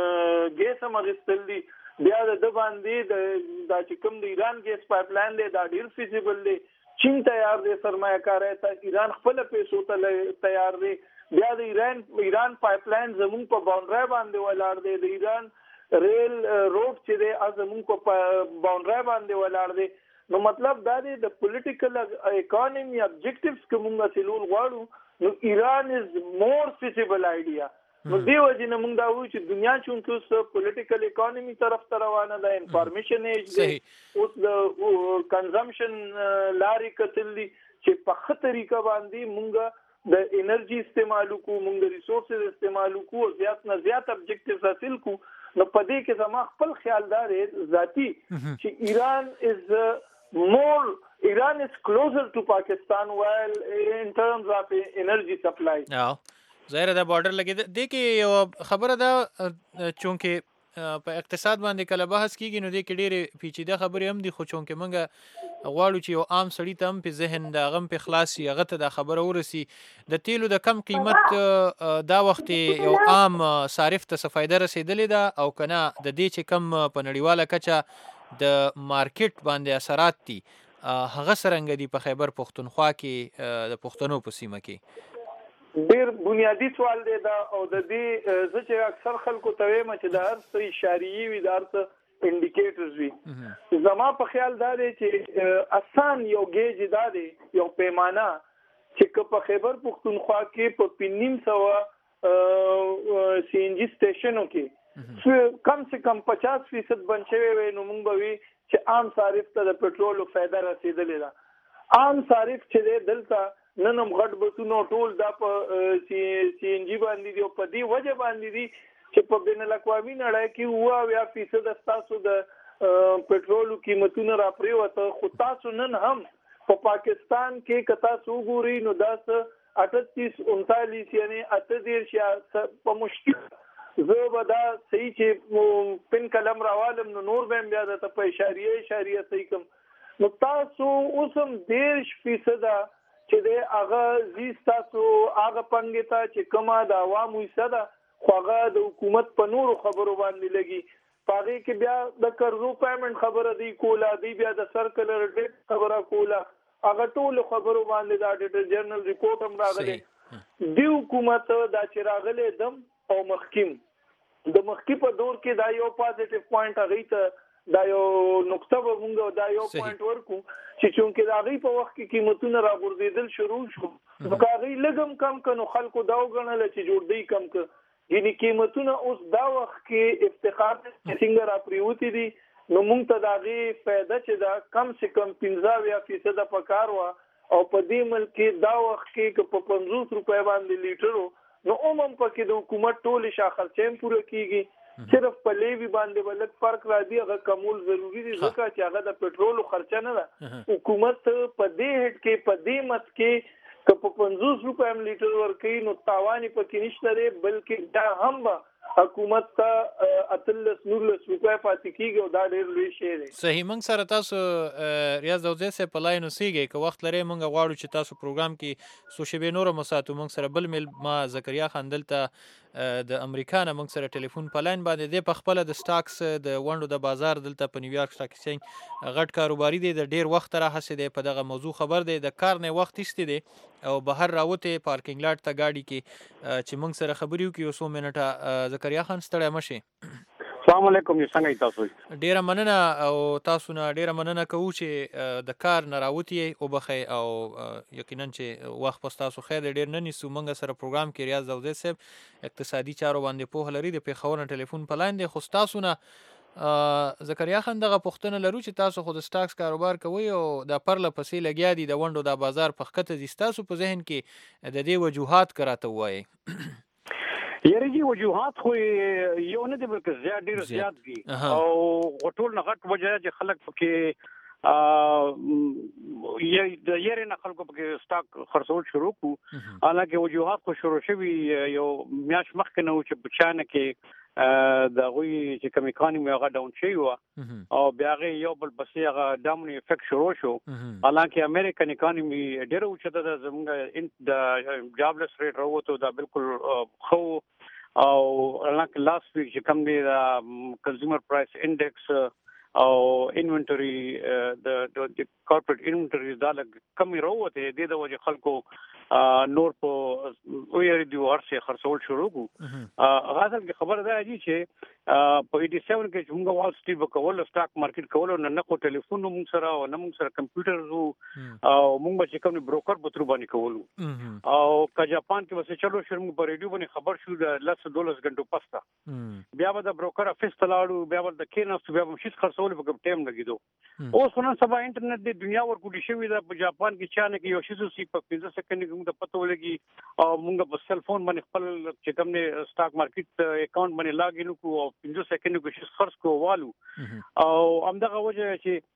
ګیس مغستل دي بیا د باندې د چې کوم د ایران ګیس پایپ لاین دی دا ډیر فیزیبل دی چین تیار دی سرمایه کار ته ایران خپل پیسو ته تیار دی بیا د ایران پایپ لاین زمون په باونډري باندې ولاړ دی د ایران ریل روډ چې دی زمون په باونډري باندې ولاړ دی نو مطلب دا دی د پولیټیکل اکانومي ابجیکټیوز کوم غسلول غواړو نو ایران از مور فیزیبل آیډیا نو دی وجه نه موږ دا وایو چې دنیا چې اوس پولیټیکل اکانومي طرف ته روانه ده انفارمیشن ایج دی اوس د کنزمپشن لاري کتل دي چې په ښه طریقه باندې موږ د انرژي استعمالو کو موږ د ریسورسز استعمالو کو زیات نه زیات ابجیکټیوز حاصل کو نو په دې کې زما خپل خیال دار ذاتی چې Iran is closer to Pakistan while in terms of energy supply. ظاهر دا بارډر لګي د کې یو خبره ده چونکه په اقتصاد باندې کله بحث کیږي نو د کې ډېرې پیچیده خبرې هم دي خو چونکه موږ غواړو چې یو عام سړی ته هم په ذهن د غم په خلاصي هغه ته دا خبره ورسي د تیلو د کم قیمت دا وخت یو عام صارف ته څه فایده رسیدلې ده او کنه د دې چې کم په نړیواله کچه د مارکیټ باندې اثرات دي هغه څرنګه دي په خیبر پښتونخوا کې د پښتنو په سیمه کې ډیر بنیادی سوال دی دا او د دې زه چې اکثر خلکو ته وایم چې د هر څه اشاریه وي د هر څه انډیکیټرز وي زما په خیال دا دی چې آسان یو گیج دا دی یو پیمانه چې په خیبر پښتونخوا کې په 500 سی ان جی سټیشنو کې کم سے کم 50% بنچوي وي نو موږ به وي چې عام صارف ته د پټرول فایده رسیدلې ده عام صارف چې دلته ننم غټ بسونو ټول دا په سی ان جی باندې دی او په دې وجه باندې دی چې په بین الاقوامي نړۍ کې 20% تاسو د پټرول قیمتونه را پریوته خو تاسو نن هم په پاکستان کې کتا سو ګوري نو دا 38 39 یعنی 38 په مشکل زه به دا صحیح چې پن قلم راوالم نو نور به بیا د په اشاریه صحیح کوم نو تاسو اوسم 10% چې د هغه زیستاسو هغه پنګه ته چې کومه د عوامو حصہ ده خو هغه د حکومت په نورو خبرو باندې لګي پاره کې بیا د قرضو پیمنٹ خبره دی کولا دی بیا د سرکلر ډیټ خبره کولا هغه ټول خبرو باندې د اډیټر جنرال ریپورت هم راغلی دی حکومت دا چې راغلی دم او مخکیم د مخکی په دور کې دا یو پازیټیو پوینټ هغه ته دا یو نقطه وګورو دا یو پوینټ ورکو چې چونکه دا غي په وخت کې قیمتونه راغورځیدل شروع شو نو هغه لګم کم کنو خلکو دا وګڼل چې جوړ دی کم ک یعنی قیمتونه اوس دا وخت کې افتخار څنګه را پریوتی دي نو موږ ته دا غي فائدہ چې دا کم سے کم 15% پکار وا او په دې ملک دا وخت کې په 50 روپے باندې لیټرو نو عموم پکې د حکومت ټول شاخصچین پوره کیږي صرف په لیوی باندې ولک فرق راځي هغه کمول ضروری دي ځکه چې هغه د پټرول خرچه نه ده حکومت په دې هټ کې په دې مت کې که په 50 روپے لیټر ورکې نو تاوان پکې نشته دی بلکې دا هم حکومت ته اتلس نورلس روپے پاتې کیږي او دا ډېر لوی شی دی صحیح موږ سره تاسو ریاض دوزه سه په لاینو سیږي که وخت لري موږ غواړو چې تاسو پروګرام کې سوشبه نور مساتو موږ سره بل مل ما زکریا خان دلته د امریکا نه موږ سره ټلیفون په لاین باندې دی. په خپله د سټاکس د ونډو د بازار دلته په نیویارک سټاک ایکسچینج غټ کاروباري دی، د ډیر وخت راهسې دی په دغه موضوع خبر دی، د کار نه وخت ایستی دی او بهر راوتې پارکینګ لاټ ته گاډي کې چې موږ سره خبرې وکړي یو څو منټه. زکریا خان ستړی مشي. السلام علیکم، څنګه تاسو؟ ډیره مننه او تاسو نه ډیره مننه کوو چې د کار نه راوتې او بخی او یقینا چې وخت په تاسو خیر ډیر نه نیسو. موږ سره پروګرام کې ریاض داودی صاحب اقتصادي چارو باندې په لري د پیښور نه ټلیفون په لاین دی. خو تاسو نه زکریا خان دغه پوښتنه لرو چې تاسو خو د سټاکس کاروبار کوي او د پرله پسې لګیا دي د ونډو د بازار په خکته دي، تاسو په ذهن کې د دې وجوهات کراته وایي؟ یاره جی وجوهات خو یو نه دی بلکې زیات ډیر زیات دي او ټول نه غټ وجه چې خلک پکې د یاره نه خلکو پکې سټاک خرڅول شروع کو. حالانکه وجوهات خو شروع شوي یو میاش مخکې نه و چې بچانه کې د غوي چې کوم اکانومي هغه ډاون شي و او بیا یو بل پسې هغه ډاون افیکټ شروع شو. حالانکه امریکن اکانومي ډیره اوچته ده، زموږ د جابلس ریټ راوته دا بالکل خو او حالانکه لاست ویک چې کوم دی د کنزیومر پرایس انډیکس او انوینټری د کارپوریټ انوینټری دا کم راوته دي د وجه خلکو نور په ویری دی ورسه خرڅول شروع کو. غاصل کې خبر ده چې په 87 کې موږ وال سټریټ وکول سټاک مارکیټ کول نه کو ټلیفون موږ سره او نه موږ سره کمپیوټر او موږ چې کوم بروکر په تر باندې کولو او کا جاپان کې وسه چلو شرم په ریډیو باندې خبر شو د $12 غنټو پستا بیا به د بروکر افیس تلاړو بیا ول د کیناست بیا هم شي خرڅول په کوم ټیم لګیدو. اوس نن سبا انټرنیټ د دنیا ورکوټی شوی د جاپان کې چانه کې یو شي سی په 15 سکند کې موږ پته ولګي او موږ په سل فون باندې خپل چې کوم نه سټاک مارکیټ اکاؤنٹ باندې لاګین کو او 15 سکند کې شي خرڅ کو والو او همدغه وجه چې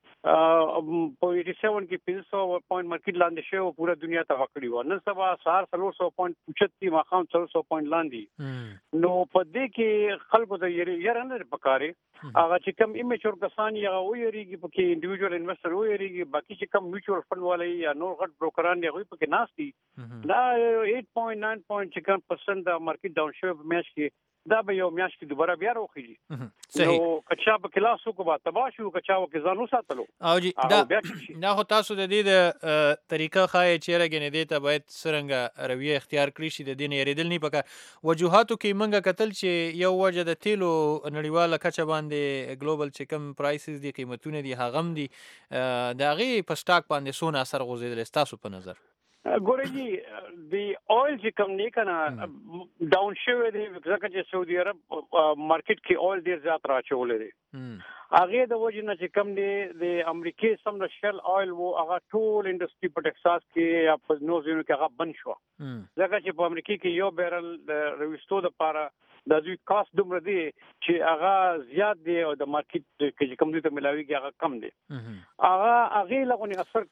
په 87 کې 500 پوینټ مارکیټ لاندې شو پورا دنیا ته وکړي و. نن سبا سهار 300 پوینټ 35 مخام 300 پوینټ لاندې نو په دې کې خلکو ته یې نه پکاري هغه چې کوم ایمیچور کسان یا ویریږي پکې انډیویډوال انویسټر ویریږي باقي چې کوم میوچوال فند والے یا نور غټ بروکران دی هغه پکې ناشتي دا 8.9 چې کوم پرسنټ د مارکیټ ډاون شو په میاشت کې دا به یو میاشت کې دوباره بیا راوخیږي. نو کچا په کلاس کو با تباشو کچا و ځانو ساتلو او جی دا خو تاسو د دې د طریقه خای چې راګنې دې ته باید سرنګ رویه اختیار کړی شي د دین یریدل نه پکا وجوهاتو کې منګه قتل چې یو وجه د تیلو نړیواله کچا باندې ګلوبل چې کوم پرایسز دي قیمتونه دي هغه هم دي دا غي په سټاک باندې سونه اثر غوځیدل تاسو په نظر؟ ګورېږي د اویل چې کوم نه کنه ډاون شوی دی ځکه چې سعودي عرب مارکیټ کې اویل ډیر زیات راچولې دي هغه د وجه نه چې کوم دی د امریکای سم د شل اویل وو هغه ټول انډستری په ټکساس کې یا په نوزینو کې هغه بند شو ځکه چې په امریکای کې یو بیرل د رويستو د پاره د دوی کاست دومره دی چې هغه زیات دی او د مارکیټ کې کوم دي ته ملاويږي هغه کم دی هغه لغونی اثر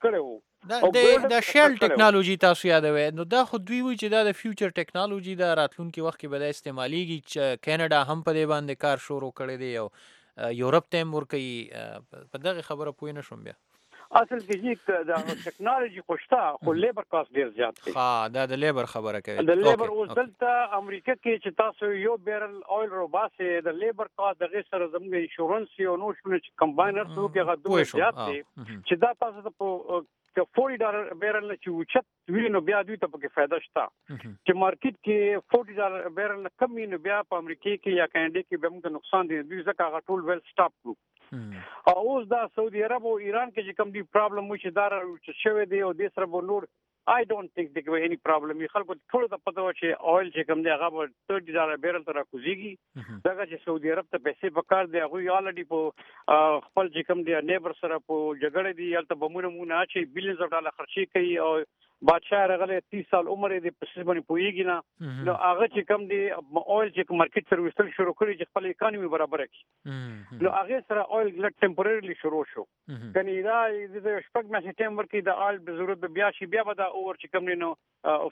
کړو د شل ټیکنالوژي تاسو یادوي نو دا خو دوی وی چې دا د فیوچر ټیکنالوژي د راتلونکي وخت کې به د استعماليږي چې کینیډا هم په دې باندې کار شروع کړی دی او یورپ ته ورکي په دغه خبره پوه نه شوم بیا اصل کې د ټیکنالوژي خوشته خو لیبر کاست ډیر زیات دی. دا د لیبر خبره کوي د لیبر اوس دلته امریکا کې چې تاسو یو بیرل اویل روباسه د لیبر کاست د غیر سره زموږ انشورنس یو نو شونه چې کمباینر څو کې هغه دوه زیات دی چې دا تاسو ته $40 بیرل نه چې وچت وینو بیا دوی ته پکې فائدہ شته چې مارکیټ کې $40 بیرل نه کم وینو بیا په امریکا کې یا کینیډا کې به موږ نقصان دي دوی ځکه هغه ټول ویل سټاپ کړو او اوس دا سعودي عرب او ایران کې چې کوم دی پرابلم وشي دا شوی دی او د سره نور I don't think there will be any problem. خلکو ټول ته پته و چې اویل چې کوم دی هغه $30 بیرل تر راکوزيږي دا چې سعودي عرب ته پیسې پکار دی هغه الریډي په خپل چې کوم دی نیبر سره په جګړه دی البته بمونه مونږ چې بلینز اف ډالر خرچي کوي او بادشاہ راغله 30 سال عمر دې په باندې پويږي نه نو هغه چې کوم دی اویل چې مارکیټ سره وستل شروع کړي چې خپل اکانومي برابر کړي نو هغه سره اویل لټ ټمپوررلی شروع شو کني دا د شپږ میاشتې ټیم ورکې د اویل به ضرورت بیا شي بیا به دا اور چې کوم نو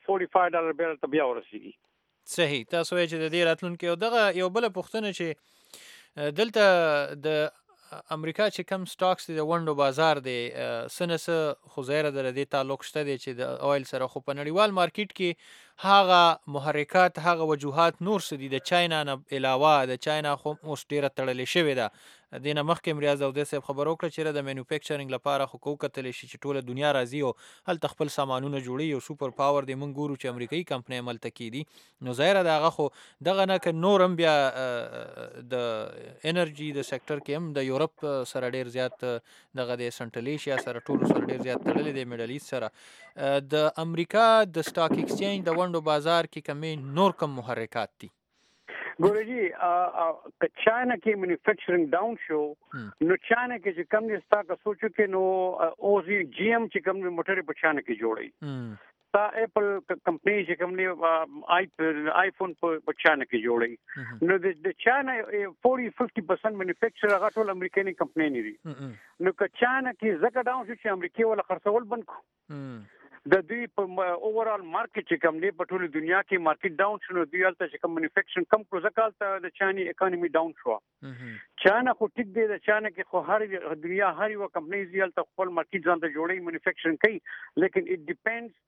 $45 بیرل ته بیا ورسیږي. صحیح تاسو یې چې د دې راتلونکي او دغه یو بل پوښتنه چې دلته د امریکا چې کم سټاکس د ونډو بازار دی سنس خو زیره د دې تعلق شته دی چې د اویل سره خو په نړیوال مارکیټ کې هغه محرکات هغه وجوهات نور څه دي د چاینا نه علاوه د چاینا خو اوس ډیره تړلې شوې ده دینه مخکې ریاض او د صاحب خبرو کړ چې د مینوفیکچرینګ لپاره خو کوکتل شي چې ټوله دنیا راځي او هلته خپل سامانونه جوړي او سوپر پاور دی مونږ ګورو چې امریکایي کمپنۍ ملته کیدي نو ظاهر ده هغه خو دغه نه ک نورم بیا د انرژي د سېکټر کې هم د یورپ سره ډیر زیات دغه د سنټرل ایشیا سره ټولو سره ډیر زیات تړلې دی میډل ایست سره د امریکا د سٹاک ایکسچینج د ونډو بازار کې کمی نور کم محرکات دي ګورجی که چاینا کې مینوفیکچرینګ ډاون شو نو چاینا کې چې کم نه سٹاک سوچو کې نو اوزي جی ایم چې کم موټر په چاینا کې جوړي تا ایپل کمپنی چې کم نه آیفون په چاینا کې جوړي نو د چاینا 40-50% مینوفیکچر هغه ټول امریکایي کمپنی نه دي نو که چاینا کې زکه ډاون شو چې امریکای ولا خرڅول بند کو د دوی په اوورال مارکیټ چې کم دی په ټول دنیا کې مارکیټ ډاون شو دوی الته چې کم مینوفیکچرینګ کم کو ځکه د چاینا اکانومي ډاون شو چاینا خو ټیک دی د چاینا کې خو هر دنیا هر یو کمپنی زیل ته خپل مارکیټ ځان ته جوړي مینوفیکچرینګ کوي لیکن اټ ډیپندز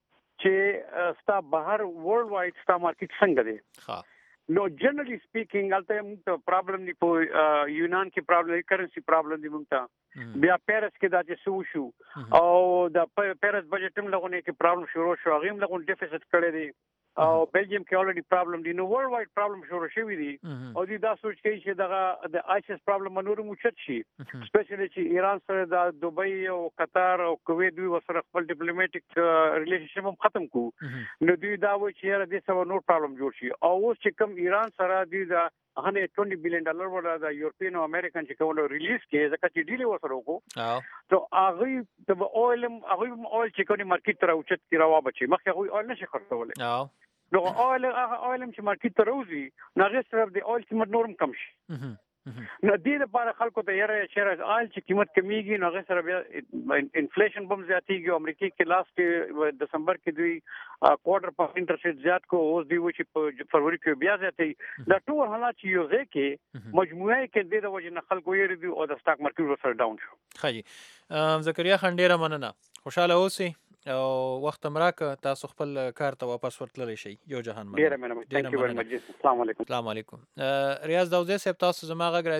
چې ستا بهر ورلد وایډ ستا مارکیټ څنګه دی نو جنرally speaking البته پرابلم دی په یونان کې پرابلم کرنسی پرابلم دی مونږ بیا پیرس کې دا چې شو او د پیرس بجټ هم لغونه کې پرابلم شروع شو هغه هم لغون ډیفیسټ کړی دی او بلجیم کې الریډي پرابلم دی نو ورلد وایډ پرابلم شروع شوی دی او دا سوچ کوي چې دغه د آیسس پرابلم نور موچت شي سپیشلی چې ایران سره د دوبۍ او قطر او کویت دوی وسره خپل ډیپلوماټیک ریلیشنشپ هم ختم کو نو دوی دا وایي چې د څه نور پرابلم جوړ شي او اوس چې کوم ایران سره دوی دا $120 billion ولا د یورپین او امریکن چې کوم ریلیز کې ځکه چې ډیلی وسره وکړو ته هغه د اویل چې کوم مارکیټ تر اوچت کی راو بچي مخکې هغه اویل نشي خرڅولای نو اویل چې مارکیټ ته راوځي نو هغه سره د اویل قیمت نورم کم شي نو دې لپاره خلکو ته یره شهر اویل چې قیمت کمیږي نو هغه سره بیا انفلیشن بم زیاتیږي امریکا کې لاست کې دسمبر کې دوی کوارټر په انټرست زیات کو اوس دی و چې په فروری کې بیا زیاتې دا ټول حالات چې یو ځای کې مجموعه کې د وجه نه خلکو یې دی او د سٹاک مارکیټ سره ډاون شو خاجي زکریا خان ډیره مننه خوشاله اوسئ او وخت مراکه تاسو خپل کار ته واپس ورتللی شي یو جهان ډیره مننه ثانک یو ویری مچ السلام علیکم السلام علیکم ریاض داوودی صاحب تاسو زما غږ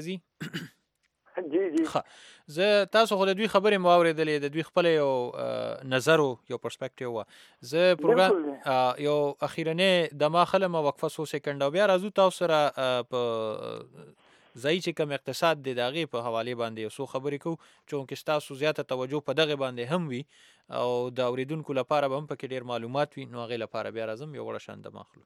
راځي جی زه تاسو خو د دوی خبرې مو اورېدلې د دوی خپل یو نظر یو پرسپیکټیو و زه پروګرام یو اخیرنې د ما خلمه وقفه سو سکند بیا راځو تاسو سره په ځای چې کوم اقتصاد دی دغه په حواله باندې سو خبرې کو چې تاسو زیاته توجه په دغه باندې هم وي او د اوریدونکو لپاره به هم پکې ډیر معلومات وي نو هغه لپاره بیا راځم یو وړ شان د ماخلو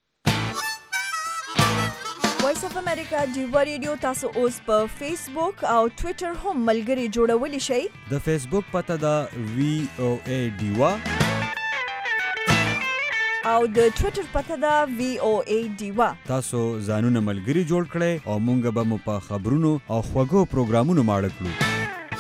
وایس اف امریکا ډیوا ریډیو تاسو اوس په فیسبوک او ټوئیټر هم ملګری جوړولی شئ د فیسبوک پته دا VOA ډیوا او د ټوئیټر پته دا VOA ډیوا تاسو ځانونه ملګری جوړ کړئ او مونږ به مو په خبرونو او خوږو پروګرامونو ماړه کړو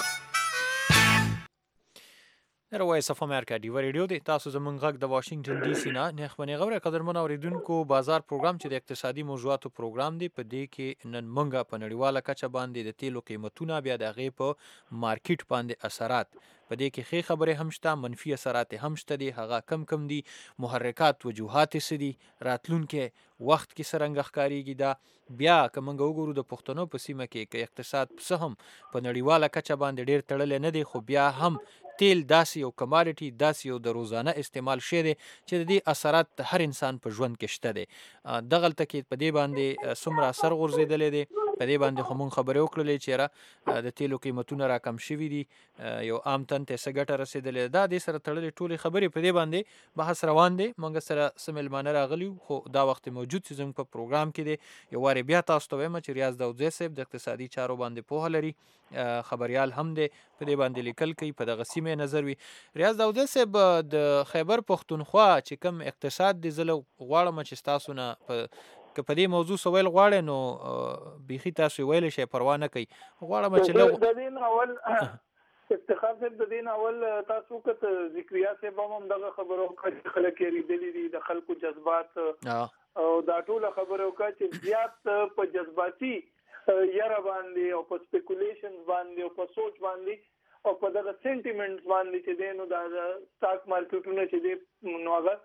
وایس اف امریکا ډیوا ریډیو دی تاسو زمونږ غږ د واشنگټن ډي سي نه نخبنې غوړې قدرمن اوریدونکو بازار پروګرام چې د اقتصادي موضوعاتو پروګرام دی په دې کې نن مونږه په نړیواله کچه باندې د تیلو قیمتونه بیا د غې په مارکیټ باندې اثرات په دې کې ښې خبرې هم شته منفي اثرات هم شته دي هغه کم دي محرکات وجوهات سدي راتلونکي وخت کې سرنګ ښکاریږي دا بیا کومنګ وګورو د پښتنو په سیمه کې اقتصاد څه هم په نړیواله کچه باندې ډیر تړل نه دي خو بیا هم تیل داسې یو کماډیټي داسې یو د روزانه استعمال شي دي چې د دې اثرات هر انسان په ژوند کې شته دي دغلته کې په دې باندې سمرا سر غورځیدلې دي په دې باندې خو مونږ خبرې وکړلې چې د تیلو قیمتونه راکم شوي دي یو عام تن ته څه ګټه رسېدلې دا دې سره تړلې ټولې خبرې په دې باندې بحث روان دی مونږ سره څه میلمانه راغلي خو دا وخت موجود چې زموږ په پروګرام کې دی یو وارې بیا تاسو ته وایم چې ریاض داودزی صاحب د اقتصادي چارو باندې پوهه لري خبريال هم دی په دې باندې لیکل کوي په دغه سیمه نظر وي ریاض داودزی صاحب د خیبر پښتونخوا چې کوم اقتصاد دی زله غواړم چې تاسو نه که په دې موضوع سوال غواړئ نو بيخي تاسو ویل شي پروا نه کوي غواړم چې د دین اول افتخار صاحب د دین اول تاسو کته ذکریا صاحب هم دغه خبرو کې خلک ریدلې دي د خلکو جذبات او دا ټول خبرو کې زیات په جذباتي یاره باندې او په سپیکولیشنز باندې او په سوچ باندې او په دغه سنټیمنټس باندې چې دینو د سٹاک مارکیټونو چې دی نو هغه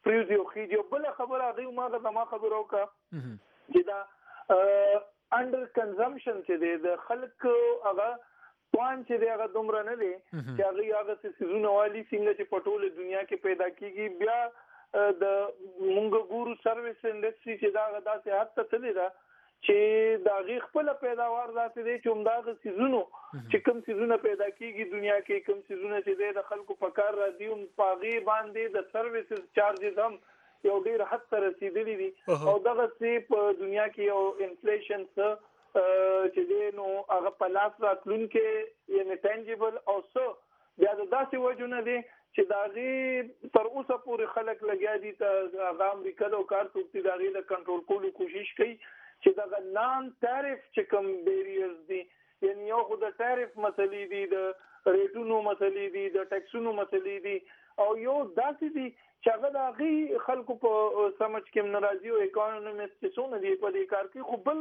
پریوزي او خيجو بل خبره هغه ماغه زما خبرو کا چې دا انډر کنزمپشن چې د خلک هغه پوان چې هغه دومره نه دي چې هغه سيزونه والی څنګه چې پټول دنیا کې پیدا کیږي بیا د مونږ ګورو سرویس انډستری چې دا داسې حد ته تللی دا چې دا غي خپل پیداوار ذاتي دي چې همداغه سيزونو چې کوم سيزونه پیدا کیږي دنیا کې کوم سيزونه چې د خلکو په کار راځي او پاغي باندې د سرویسز چارجز هم یو ډیر حد ته رسیدلي دي او دغه سي په دنیا کې یو انفلیشن چې نو هغه په لاس راتلونکو یعنی ټینجیبل او بیا د داسې وجونه دي چې داغي تر اوسه پورې خلک لګیا دي ته هغه امریکا د کارتوکتي داغي د کنټرول کولو کوشش کوي چې دا نان ټیرف چې کوم بیریرز دي یعنی یو خو د ټیرف مسلې دي د ریټونو مسلې دي د ټیکسونو مسلې دي او یو داسې دي چې هغه داغي خلکو په سمجھ کې ناراضي او اکانومیست چې څونه دي په دې کار کې خو بل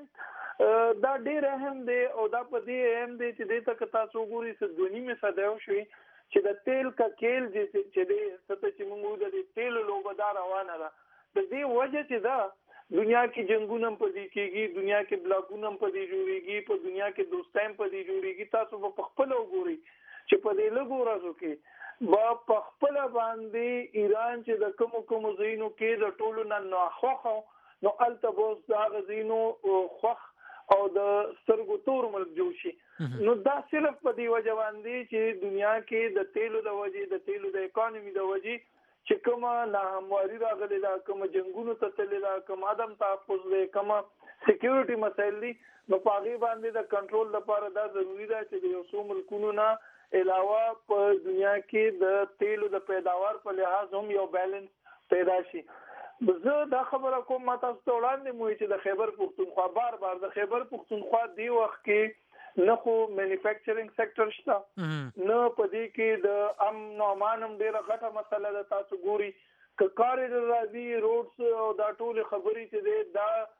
پوینټ دا ډېر اهم دی او دا په دې اهم دی چې د تک تاسو ګوري چې دونی می صداو شوي چې د تیل کا کېل چې د ست چې موږ د تیل لوبدار روانه ده د دې وجه چې دا دنیا کې جنگونه په دې کېږي دنیا کې بلاګونه په دې جوړيږي په دنیا کې دوستان په دې جوړيږي تاسو په خپل وګوري چې په دې لګو راځو کې با په خپل باندې ایران چې د کوم زینو کې د ټولو نه خوخه نو التبوس دا غزینو خوخ او د سترګو تور ملک جوړ شي نو دا صرف په دې وجه باندې چې دنیا کې د تیلو د وجې د تیلو د اکانومي د وجې چې کومه ناهمواري راغلي دا کومه جنگونو ته تللی دا کوم عدم تحفظ دی کومه سکیورټي مسایل دي نو پاغي باندې د کنټرول لپاره دا ضروری ده چې د یو څو ملکونو نه علاوه په دنیا کې د تیلو د پیداوار په لحاظ هم یو بیلنس پیدا شي زه دا خبره کوم ما تاسو ته وړاندې مو چې د خیبر پختونخوا بار د خیبر پختونخوا دی وخت کې نه خو مینوفیکچرینګ سېکټر شته نه پدې کې د امن او امان هم ډیره غټه مسله ده تاسو ګوري ک کاریډور راځي روډز او دا ټول خبرې چې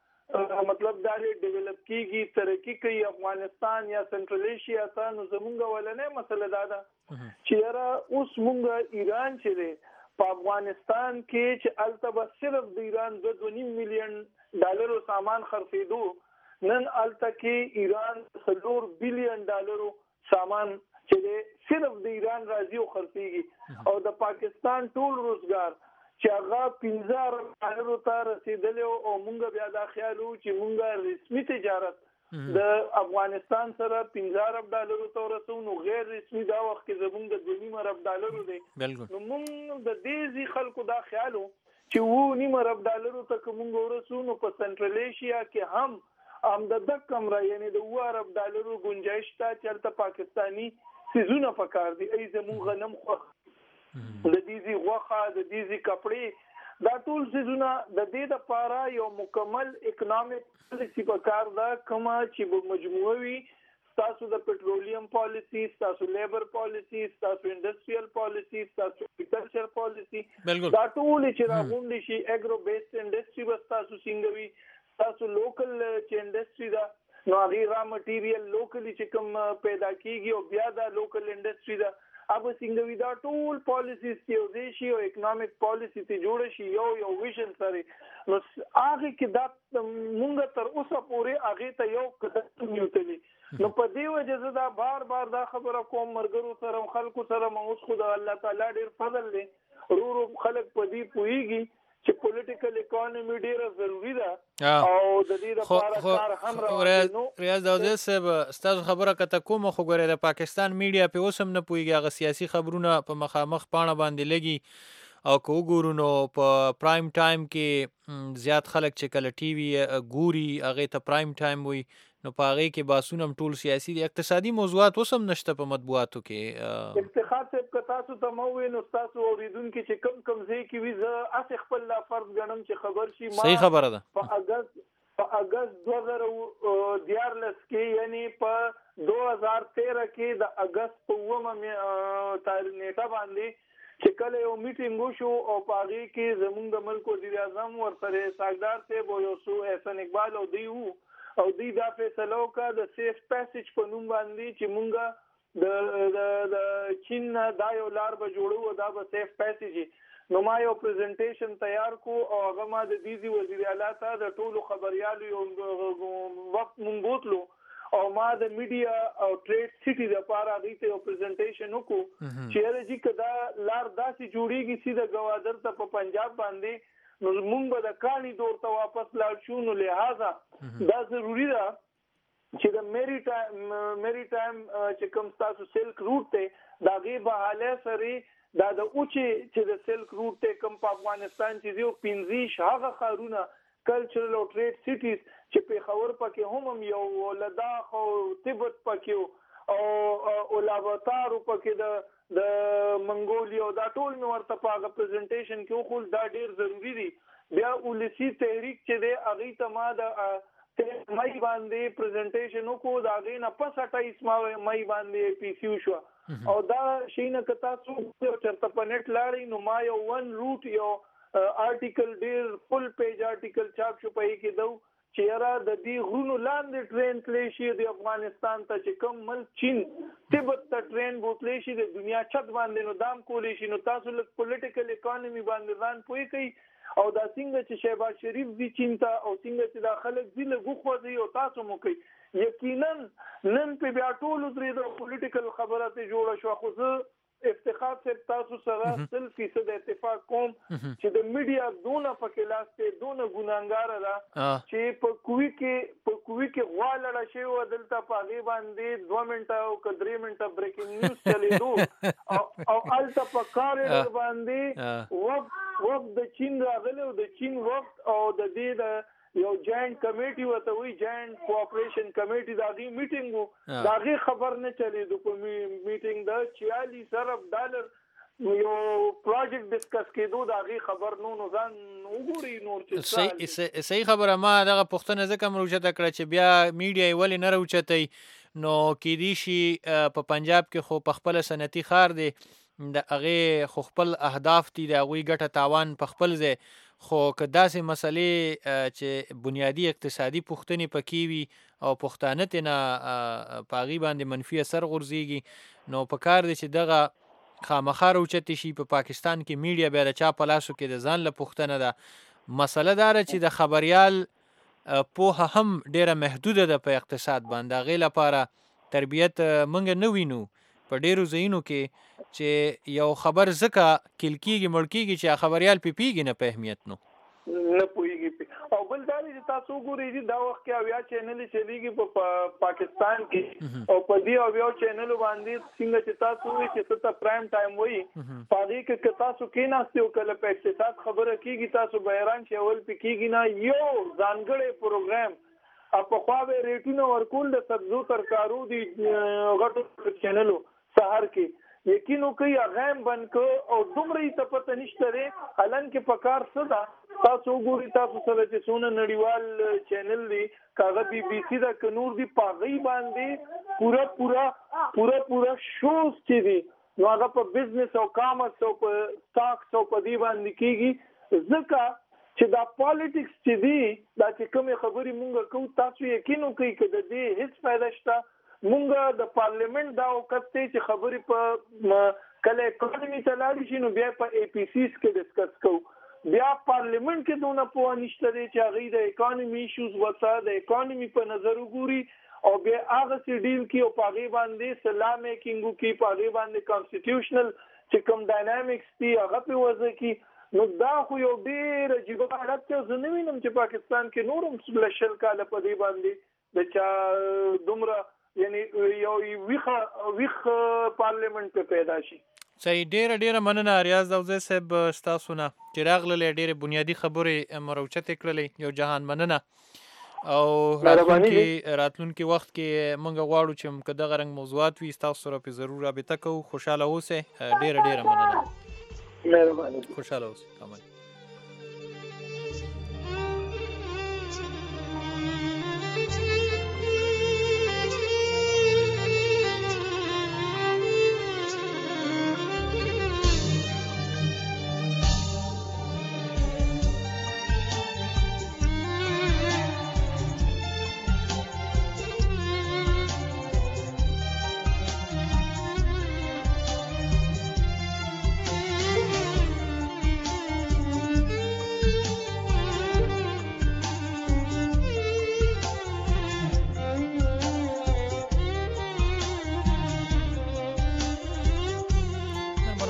دا مطلب دا ډیولپ کیږي ترقی کوي افغانستان یا سنټرل ایشیا ته نو زمونږ ولنه مسله ده چې را اوس مونږ ایران چې دی په افغانستان کې چې التبه صرف د ایران 2.5 مليون ډالر سامان خرڅېدو نن الته کې ایران 4 بلین ډالر سامان چې صرف د ایران راځي او خرڅيږي او د پاکستان ټول روزګار چې هغه 15 ډالر ته رسیدلی او مونږ بیا دا خیال وو چې مونږ رسمي تجارت د افغانستان سره 15 ډالر ته ورسو نو غیر رسمي دا وخت کې زمونږ د 2.5 ډالر دی نو مونږ د دې خلکو دا خیال وو چې 2.5 ډالر ته کوم ورسو نو په سنټرل ایشیا کې هم د کمره یعنی د 2 ډالر گنجائش تا چلته پاکستانی سيزونه پکار دي ای زمون غنم خو د دې غوخه د دې کپڑے دا ټول سيزونه د دې لپاره یو مکمل اکونومیک پالیسی پکار دا کما چې مجموعي تاسو د پټرولیم پالیسی تاسو لیبر پالیسی تاسو انډستریال پالیسی تاسو اګریکلچر پالیسی دا ټول چې راغونډي شي اګرو بیسډ انډستری بس تاسو څنګه تاسو لوکل چې انډستری دا نو هغه را مټیریل لوکلی چې کوم پیدا کیږي او بیا دا لوکل انډستری دا اب څنګه وی دا ټول پالیسیز چې دیشي او اکونومیک پالیسی ته جوړ شي یو ویژن سره نو هغه کې دا مونږ تر اوسه پورې هغه ته یو قدم نیوتلی نو په دې وجه دا بار دا خبره کوم مرګرو سره خلکو سره موږ خدای الله تعالی ډیر فضل دی ورو خلک په دې پويږي چې پولیټیکل اکانومي ډیره ضروری ده او د دې لپاره کار هم راوړي ریاض داوود صاحب ستاسو خبره کته کوم خو ګوره د پاکستان میډیا په اوسم نه پويږي هغه سیاسي خبرونه په مخامخ پاڼه باندې لګي او کو ګورو نو په پرایم ټایم کې زیات خلک چې کله ټي وي ګوري هغه ته پرایم ټایم وي نو پاره کې باسونم ټول سیاسي دي اقتصادي موضوعات وسم نشته په مطبوعاتو کې افتخار صاحب کتا ته مو وینو تاسو اوریدونکو چې کم ځای کې ویزه اس خپل لا فرض غنم چې خبر شي ما صحیح خبره ده په اگست 2014 کې یعنی په 2013 کې د اگست په 9 تاریخ نیټه باندې چې کله یو میټینګ وشو او پاغي کې زمونږ د ملک وزیر اعظم ورسره ساګدار صاحب او یوسف احسان اقبال او دی دا فیصله وکړه د سیف پیسج په نوم باندې چې مونږه د چین دا یو لار به جوړو دا به سیف پیسج نو ما یو پریزنټیشن تیار کو او هغه ما د دیزي وزیر اعلی ته د ټولو خبريالو یو وخت مونږ بوتلو او ما د میډیا او ټریډ سټي د لپاره غوښته یو پریزنټیشن وکړو چې هغه چې کدا لار داسې جوړیږي چې د گوادر ته په پنجاب باندې نو مونږ به د کانی دور ته واپس لاړ شو. نو لہذا دا ضروری ده چې د میری ټایم چې کوم تاسو سلک روټ ته دا غي بهاله سره دا د اوچې چې د سلک روټ ته کوم په افغانستان چې یو 15 هغه خارونه کلچرل او ټریډ سټیز چې په خبر پکې هم یو لداخ او تبت پکې او اولابتار پکې د منګولیا دا ټول نو ورته په پریزنټیشن کې خو دا ډیر ضروری دي. بیا ولسی تحریک چې د اغه تما د مای باندې پریزنټیشن کو دا غینه پس 28 مای باندې پی سی شو او دا شینه کتا څو چرته پنټ لاړی نو ما یو ون روټ یو آرټیکل ډیر فل پیج آرټیکل چاپ شو پې کې دو چې را د دې غرونو لاندې ټرین تللی شي د افغانستان ته چې کوم ملک چین تبت ته ټرین بوتلی شي د دنیا چت باندې نو دام کولی شي. نو تاسو لک پولیټیکل اکانومي باندې ځان پوي کوي او دا څنګه چې شهباز شریف دی چین ته او څنګه چې داخله دی له غوخوځي او تاسو مو کوي یقینا نن په بیا ټول درې د پولیټیکل خبره ته جوړه شو. خو زه افتخار سے تاسو سره 100% اتفاق کوم چې د میډیا دونه پکې لاسته دونه ګناګار را چې په کوی کې غواړل شي او دلته په غي باندې 2 منټه او 3 منټه بریکینګ نیوز چلے او الته په کار باندې وخت د چین راغله او د چین وخت او د دې د یو جاینټ کمیټي وته وی جاینټ کوآپریشن کمیټي دا غي میټینګ دا غي خبر نه چلی د په میټینګ د 46 ارب ډالر یو پروجیکټ ډسکس کېدو دا غي خبر نو ځان وګوري نور چې صحیح خبره. ما دغه پښتنه ځکه مروجه کړه چې بیا میډیا ولې نه راوچتای نو کې دي شي په پنجاب کې خو په خپل سنتي خار دی د هغه خو خپل اهداف دي د هغه ګټه تاوان په خپل ځای خو که داسې مسلې چې بنیادی اقتصادي پوښتنې پکې وي او پښتانه ته نه پاغي باندې منفي اثر غورځيږي نو په کار دي چې دغه خامخا راوچتې شي. په پاکستان کې میډیا بیا د چا په لاسو کې د ځان له پوښتنه ده. مسله دا ده چې د خبريال پوهه هم ډیره محدوده ده په اقتصاد باندې. هغې لپاره تربیت موږ نه وینو په ډیرو ځایونو کې چې یو خبر ځکه کلکیږي مړکیږي چې خبريال پیږي نه په اهمیت نو نه پويږي. او بل دا چې تاسو ګورئ دا وخت کې اویا چینل چلیږي په پاکستان کې او په دې اویا چینل باندې څنګه چې تاسو وي چې ته پرایم ټایم وي پاره کې تاسو کې ناشته او کله په اقتصاد خبره کیږي تاسو بهران چې اول پکېږي نه یو ځانګړی پروګرام په خوا به ریټونه ورکول د سبزو ترکارو دي غټو چینلو سحر کې یقینو کوي غیم بن کو او دومره ته پته نشته لري حالان کې پکار څه ده تاسو ګوري تاسو سره چې سونه نړیوال چینل دی کاغه بي بي سي دا کنور دی پاغي باندې پورا شوز چې دی نو هغه په بزنس او کامرس او په سٹاکس او په دی باندې کیږي ځکه چې دا پالیټکس چې دی دا چې کوم خبري مونږ کوو تاسو یقینو کوي چې د دې هیڅ فائدہ شته. مونږ د پارلیمنت دا وکړته چې خبري په کله اکانومي ته لاړ شي نو بیا په اي پي سيز کې ډسکس کوو. بیا پارلیمنت کې دونه په نشته چې هغه د اکانومي ایشوز وته د اکانومي په نظر وګوري او بیا هغه سي ډیل کې او پاغي باندې سلام میکینګ کې پاغي باندې کانسټیټیوشنل چې کوم ډاینامیکس دي هغه په وځي کې نو دا خو یو ډیر عجیب حالت ته زنوینم چې پاکستان کې نورم سپیشل کاله په دی باندې د چا دومره یعنی یو ویخ پارلیمنت په پیدا شي. صحیح. ډیره مننه ریاض دوزی صاحب ستاسو نه چې راغللې ډیره بنیادی خبرې مروچتې کړلې یو جهان مننه او راتلونکي وخت کې موږ غواړو چې دغه رنګ موضوعات وي ستاسو سره په ضرور رابطه کوو. خوشاله اوسئ. ډیره مننه. مهرباني. خوشاله اوسئ.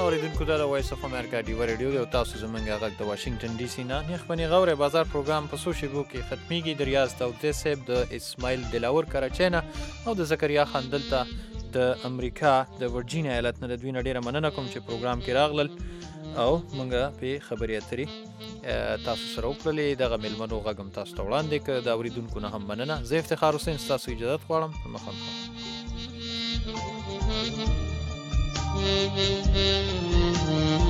اوریدونکو دا د وایس اف امریکا ډیو ریډیو دی او تاسو زمونږ غږ د واشنگټن ډي سي نه نیخ بنې غوره بازار پروګرام په څو شیبو کې ختمیږي. د ریاض داودي صاحب د اسماعیل دلاور کراچۍ نه او د زکریا خان دلته د امریکا د ورجینیا ایالت نه د دوی نه ډېره مننه کوم چې پروګرام کې راغلل او مونږ په خبرې اترې تاسو سره وکړلې. دغه میلمنو غږ هم تاسو ته وړاندې کړ. د اوریدونکو نه هم مننه. زه افتخار حسین ستاسو اجازت غواړم. په مخه Thank you.